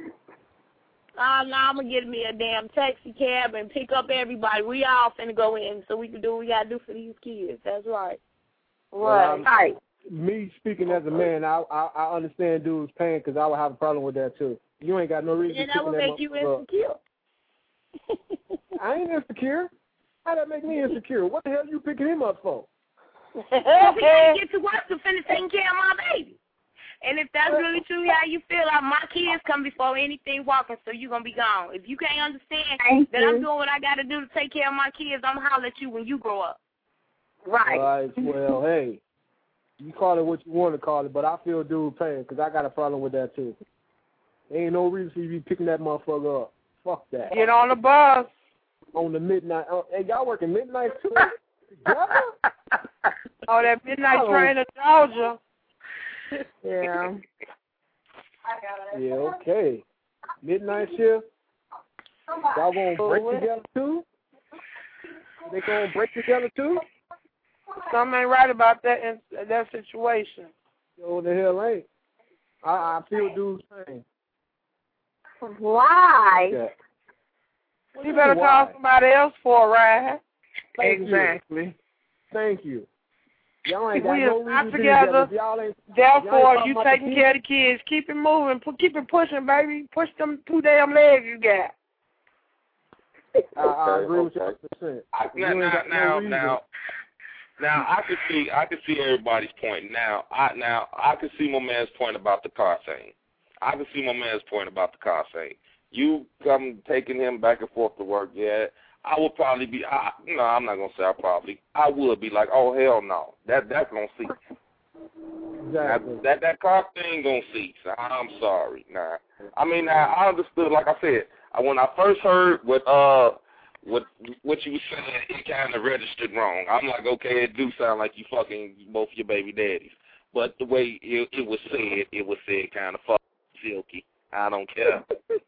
Uh, now I'm going to get me a damn taxi cab and pick up everybody. We all finna go in so we can do what we got to do for these kids. That's right. Well, I'm- Right. Me speaking as a man, I I, I understand dude's pain because I would have a problem with that too. You ain't got no reason And to that picking will that make you motherfucker up. insecure. I ain't insecure. How that make me insecure? What the hell you picking him up for? Because he can't get to work to finish taking care of my baby. And if that's really true how you feel, like my kids come before anything walking, so you're going to be gone. If you can't understand Thank that you. I'm doing what I got to do to take care of my kids, I'm going to holler at you when you grow up. Right. All right, well, hey, you call it what you want to call it, but I feel dude pain because I got a problem with that too. There ain't no reason for you to be picking that motherfucker up. Fuck that. Get on the bus. On the midnight. Oh, hey, y'all working midnight too? Together? Oh, that midnight Oh. train to Georgia. Yeah. Yeah, okay. Midnight shift. Y'all gonna break together too? They gonna break together too? Something ain't right about that in that situation. Yo, the hell ain't. I, I feel dude's pain. Why? Yeah. You better Why? call somebody else for a ride. Thank you. Exactly. Thank you. Y'all ain't got We no are not reason to be together. together. If Y'all ain't, Therefore, y'all ain't you talking about taking the care of the kids. Keep it moving. Pu- Keep it pushing, baby. Push them two damn legs you got. I, I agree with you Okay, one hundred percent. I, You now, ain't now, got no now, reason. now, now, I can see, I can see everybody's point. Now, I, now, I can see my man's point about the car thing. I can see my man's point about the car thing. You come taking him back and forth to work, yeah. I would probably be, I, no, I'm not gonna say I probably. I would be like, oh hell no, that that's gonna cease. Exactly. That, that that car thing gonna cease. I'm sorry. Nah, I mean, nah, I understood. Like I said, I, when I first heard what uh what what you were saying, it kind of registered wrong. I'm like, okay, it do sound like you fucking both your baby daddies, but the way it, it was said, it was said kind of fucking silky. I don't care.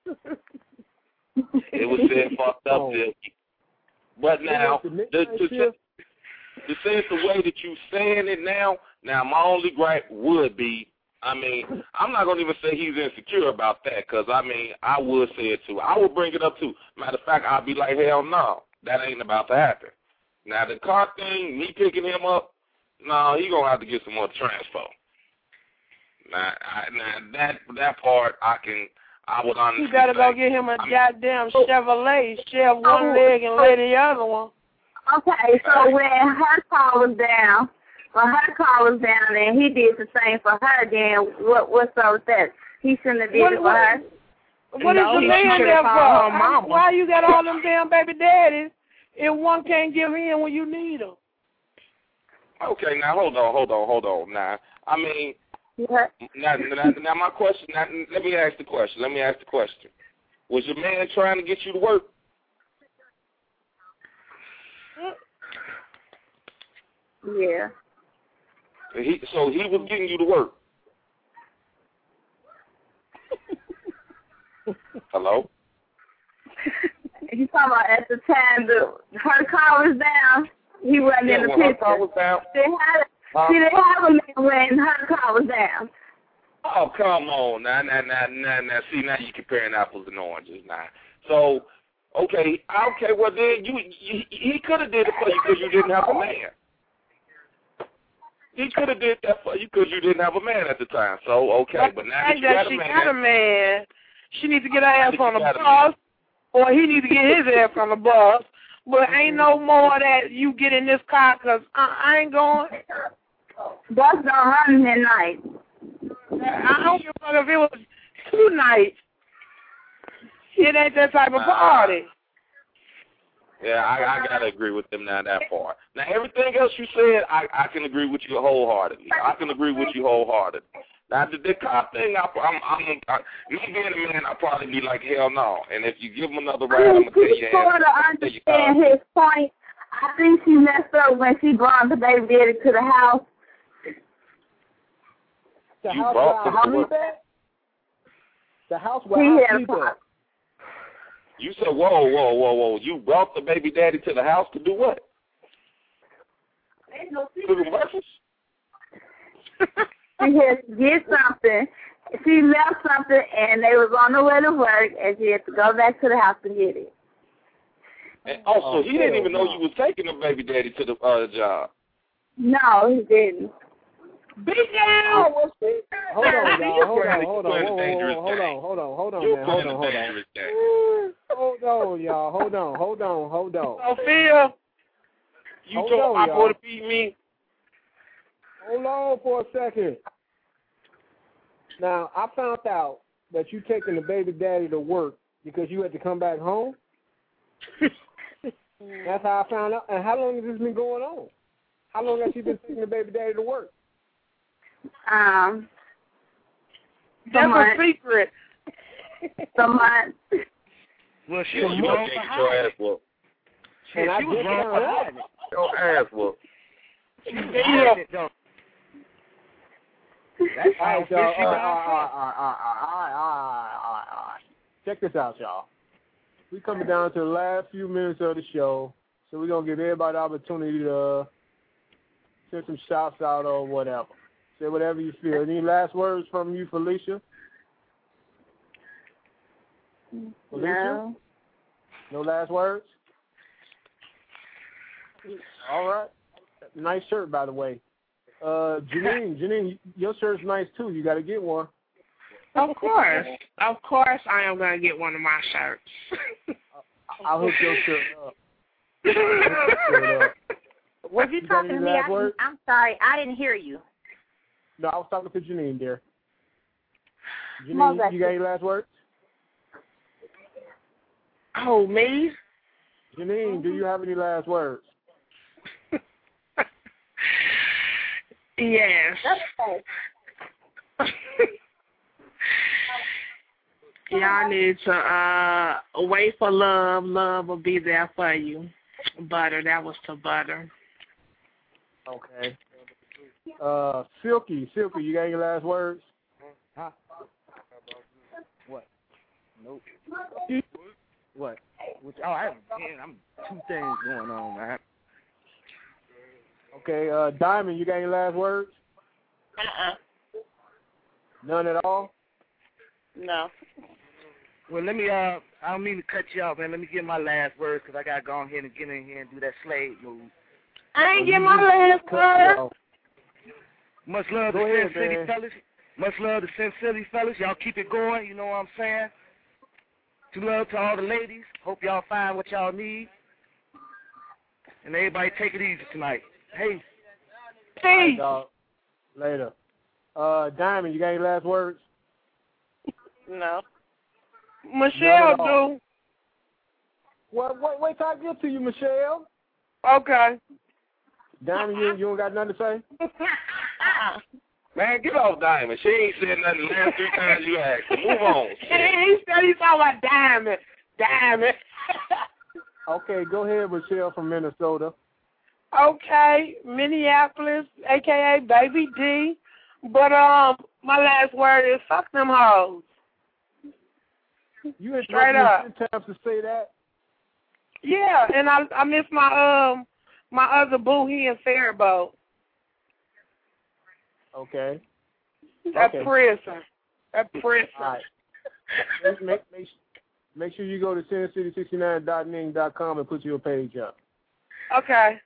It was said fucked up, Oh. silky. But now, The the, midnight to, shift? to say it the way that you saying it now, now my only gripe would be, I mean, I'm not going to even say he's insecure about that because, I mean, I would say it too. I would bring it up too. Matter of fact, I'd be like, hell no, that ain't about to happen. Now, the car thing, me picking him up, no, he going to have to get some more transpo. Now, I, now that that part, I can, I would honestly You better go say, get him a I'm, goddamn Chevrolet, shave one leg and lay the other one. Okay, so when her car was down, when her car was down and he did the same for her, then what, what's up with that? He shouldn't have did What- it for what- her? What No, is the he man should've there called for? her mama. Why you got all them damn baby daddies if one can't give in when you need them? okay, now, hold on, hold on, hold on. Now, I mean, Yeah. now, now, now my question, now, let me ask the question, let me ask the question. Was your man trying to get you to work? Yeah. He, so he was getting you to work. Hello? He's talking about at the time the her car was down, he wasn't Yeah, in the when her picture. car was down. They had Huh? she didn't have a man when her car was down. Oh, come on. Now, now, now, now, now. See, now you're comparing apples and oranges now. So, okay, okay, well, then you, you he could have did it for you because you didn't have a man. He could have did that for you because you didn't have a man at the time. So, okay, but now that you that got a she man. got a man, she needs to get her ass on the got a bus, or he needs to get his ass on the bus. But ain't no more that you get in this car because I, I ain't going. Bus don't run at night. I don't give a fuck if it was two nights. It ain't that type of party. Yeah, I, I gotta agree with them now that part. Now everything else you said, I, I can agree with you wholeheartedly. I can agree with you wholeheartedly. Now the, the cop thing, I, I'm, I'm, I, me being a man, I'll probably be like hell no. And if you give him another ride, I'm gonna tell you. She sort of understand his point. I think she messed up when she brought the baby daddy to the house. The You house brought where the I work. sleep at? The house where He I had a sleep car. at. You said, whoa, whoa, whoa, whoa. You brought the baby daddy to the house to do what? To the breakfast? She had to get something. She left something, and they was on the way to work, and she had to go back to the house to get it. And also, Oh, he didn't hell even know no. you was taking the baby daddy to the uh, job. No, he didn't. Be down. Hold on, y'all. Hold on, You hold on, playing whoa, a whoa, dangerous whoa, hold game. on, hold on, hold on, You man, hold playing on, a hold on. dangerous game. Hold on, y'all. Hold on, hold on, hold on. Sophia, you Hold told on, my y'all. boy to beat me. Hold on for a second. Now, I found out that you taking the baby daddy to work because you had to come back home. That's how I found out. And how long has this been going on? How long has she been taking the baby daddy to work? Um, That's some a months. secret. Some months. Well, she Yeah, was you wrong must for get your hiding. ass whooped. Shit, And I she was just wrong found for out. hiding. Your ass whooped. She was hiding it, though. That's All how right, y'all. fishy All right, down all right, front. all right, all right, all right, all right, all right, all right. Check this out, y'all. We coming down to the last few minutes of the show, so we're gonna give everybody the opportunity to uh, send some shouts out or whatever. Say whatever you feel. Any last words from you, Felicia? Felicia? No. No last words? All right. Nice shirt, by the way. Uh, Janine, Janine, your shirt's nice too. You got to get one. Of course. Of course I am going to get one of my shirts. I'll hook your shirt up. I'll hook your shirt up. Was you You got talking to any me? last I, words? I'm sorry. I didn't hear you. No, I was talking to Janine, dear. Come Janine, you got any last words? Oh, me? Janine, do you have any last words? Yes. Y'all need to uh wait for love. Love will be there for you. Butter, that was to Butter. Okay. Uh, Silky, Silky, you got any last words? Huh? What? Nope. What? Which, oh, I, man, I'm two things going on, man. Okay, uh, Diamond, you got any last words? Uh-uh. None at all? No. Well, let me, uh, I don't mean to cut you off, man. Let me get my last words because I got to go ahead and get in here and do that slave move. I ain't get my last word. Much love to Go Sin ahead, City man. fellas. Much love to Sin City fellas. Y'all keep it going, you know what I'm saying? To love to all the ladies. Hope y'all find what y'all need. And everybody take it easy tonight. Hey. Hey. Right, later. Uh, Diamond, you got any last words? No. Michelle, do. Well, wait, wait till I get to you, Michelle. Okay. Diamond, you, you don't got nothing to say? Man, get off Diamond. She ain't said nothing the last three times you asked her. Move on. He said he's talking about Diamond. Diamond. Okay, go ahead, Michelle from Minnesota. Okay, Minneapolis, a k a. Baby D. But um, my last word is fuck them hoes. You Straight up. ten times to say that? Yeah, and I I miss my um my other boo. He in Faribault. Okay. That okay. prison. That prison. All right. make, make, make, make sure you go to sin city sixty-nine dot ning dot com and put your page up. Okay.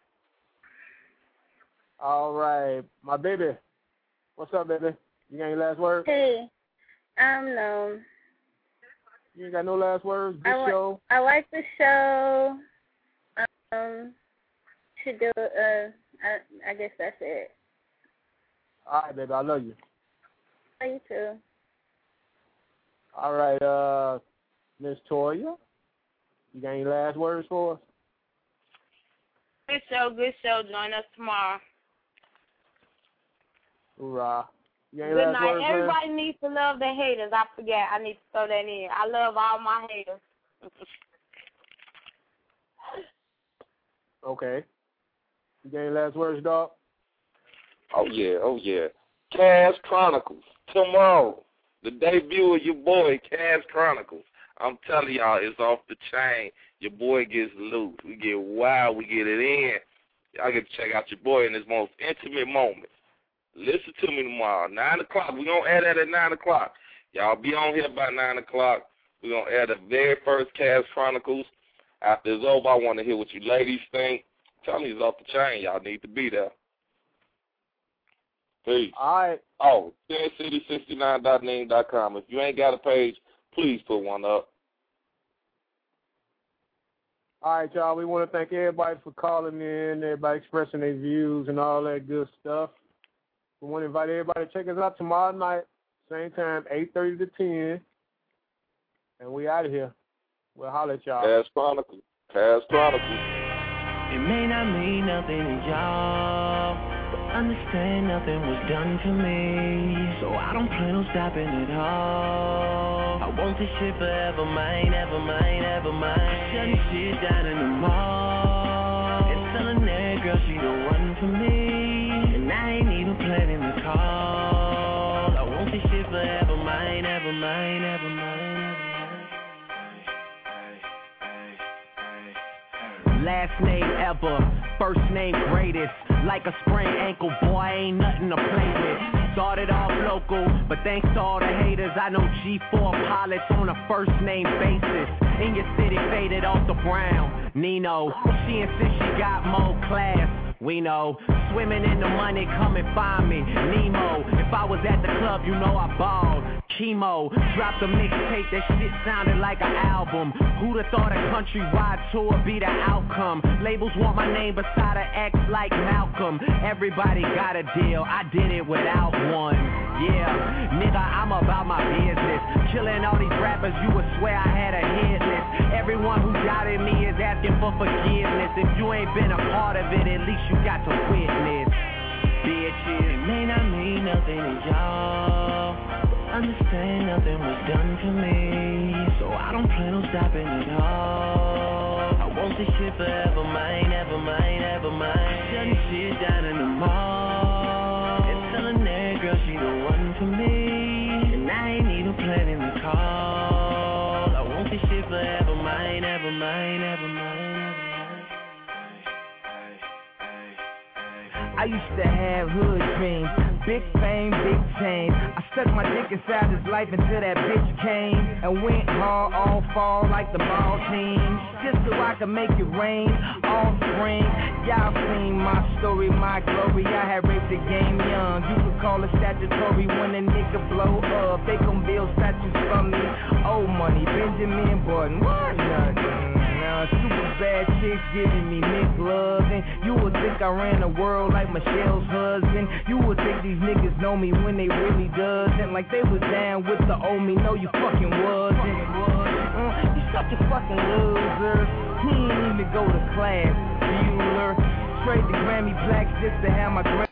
All right. My baby. What's up, baby? You got any last words? Hey. Um, no. You ain't got no last words? Good I show? I like the show. Um, should do, uh, I, I guess that's it. All right, baby. I love you. Love you too. All right, uh, Miss Toya, you got any last words for us? Good show, good show. Join us tomorrow. Hoorah. You got any Good last night. words, Everybody man? needs to love their haters. I forget. I need to throw that in. I love all my haters. Okay. You got any last words, dog? Oh, yeah, oh, yeah. Cash Chronicles, tomorrow. The debut of your boy, Cash Chronicles. I'm telling y'all, it's off the chain. Your boy gets loose. We get wild. We get it in. Y'all get to check out your boy in his most intimate moments. Listen to me tomorrow, nine o'clock. We're going to air that at nine o'clock. Y'all be on here by nine o'clock. We're going to air the very first Cash Chronicles. After it's over, I want to hear what you ladies think. I'm telling you, it's off the chain. Y'all need to be there. Peace. All right. Oh, sin city sixty-nine dot ning dot com. If you ain't got a page, please put one up. All right, y'all. We want to thank everybody for calling in, everybody expressing their views and all that good stuff. We want to invite everybody to check us out tomorrow night, same time, eight thirty to ten. And we out of here. We'll holler at y'all. Cash Chronicles. Cash Chronicles. It may not mean nothing to y'all, but understand nothing was done for me. So I don't plan on stopping at all. I want this shit forever, mine, ever mine, ever mine. Shutting shit down in the mall and telling that girl she the one for me. And I ain't even planning to call. I want this shit forever, mine, ever mine, ever mine. Last name ever, first name greatest. Like a sprained ankle, boy, ain't nothing to play with. Started off local, but thanks to all the haters, I know G four pilots on a first name basis. In your city, faded off the brown. Nino, she insists she got more class. We know, swimming in the money, come and find me. Nemo, if I was at the club, you know I balled. Chemo, dropped a mixtape, that shit sounded like an album. Who'd have thought a countrywide tour be the outcome? Labels want my name beside an X like Malcolm. Everybody got a deal, I did it without one. Yeah, nigga, I'm about my business. Killing all these rappers, you would swear I had a hit list. Everyone who doubted me is asking for forgiveness. If you ain't been a part of it, at least you got to witness. Bitches, it may not mean nothing to y'all, understand nothing was done for me. So I don't plan on stopping at all. I want this shit forever, mine, ever mine, ever mine. Shutting shit down in the mall and telling that girl she the one for me. And I ain't even planning to call. I want this shit forever, mine, ever mine, ever mine. I used to have hood dreams, Big fame, big change. I stuck my dick inside his life until that bitch came and went hard, all fall like the ball team. Just so I could make it rain all spring. Y'all seen my story, my glory. I had raped the game young. You could call it statutory when a nigga blow up. They gon' build statues for me. Old money, Benjamin Button, what nothing. Now super bad chicks giving me McLovin. You would think I ran the world like Michelle's husband. You would think these niggas know me when they really doesn't. Like they was down with the old me. No, you fucking wasn't. Mm, you such a fucking loser. He ain't even go to class. Bueller. Trade the Grammy plaques just to have my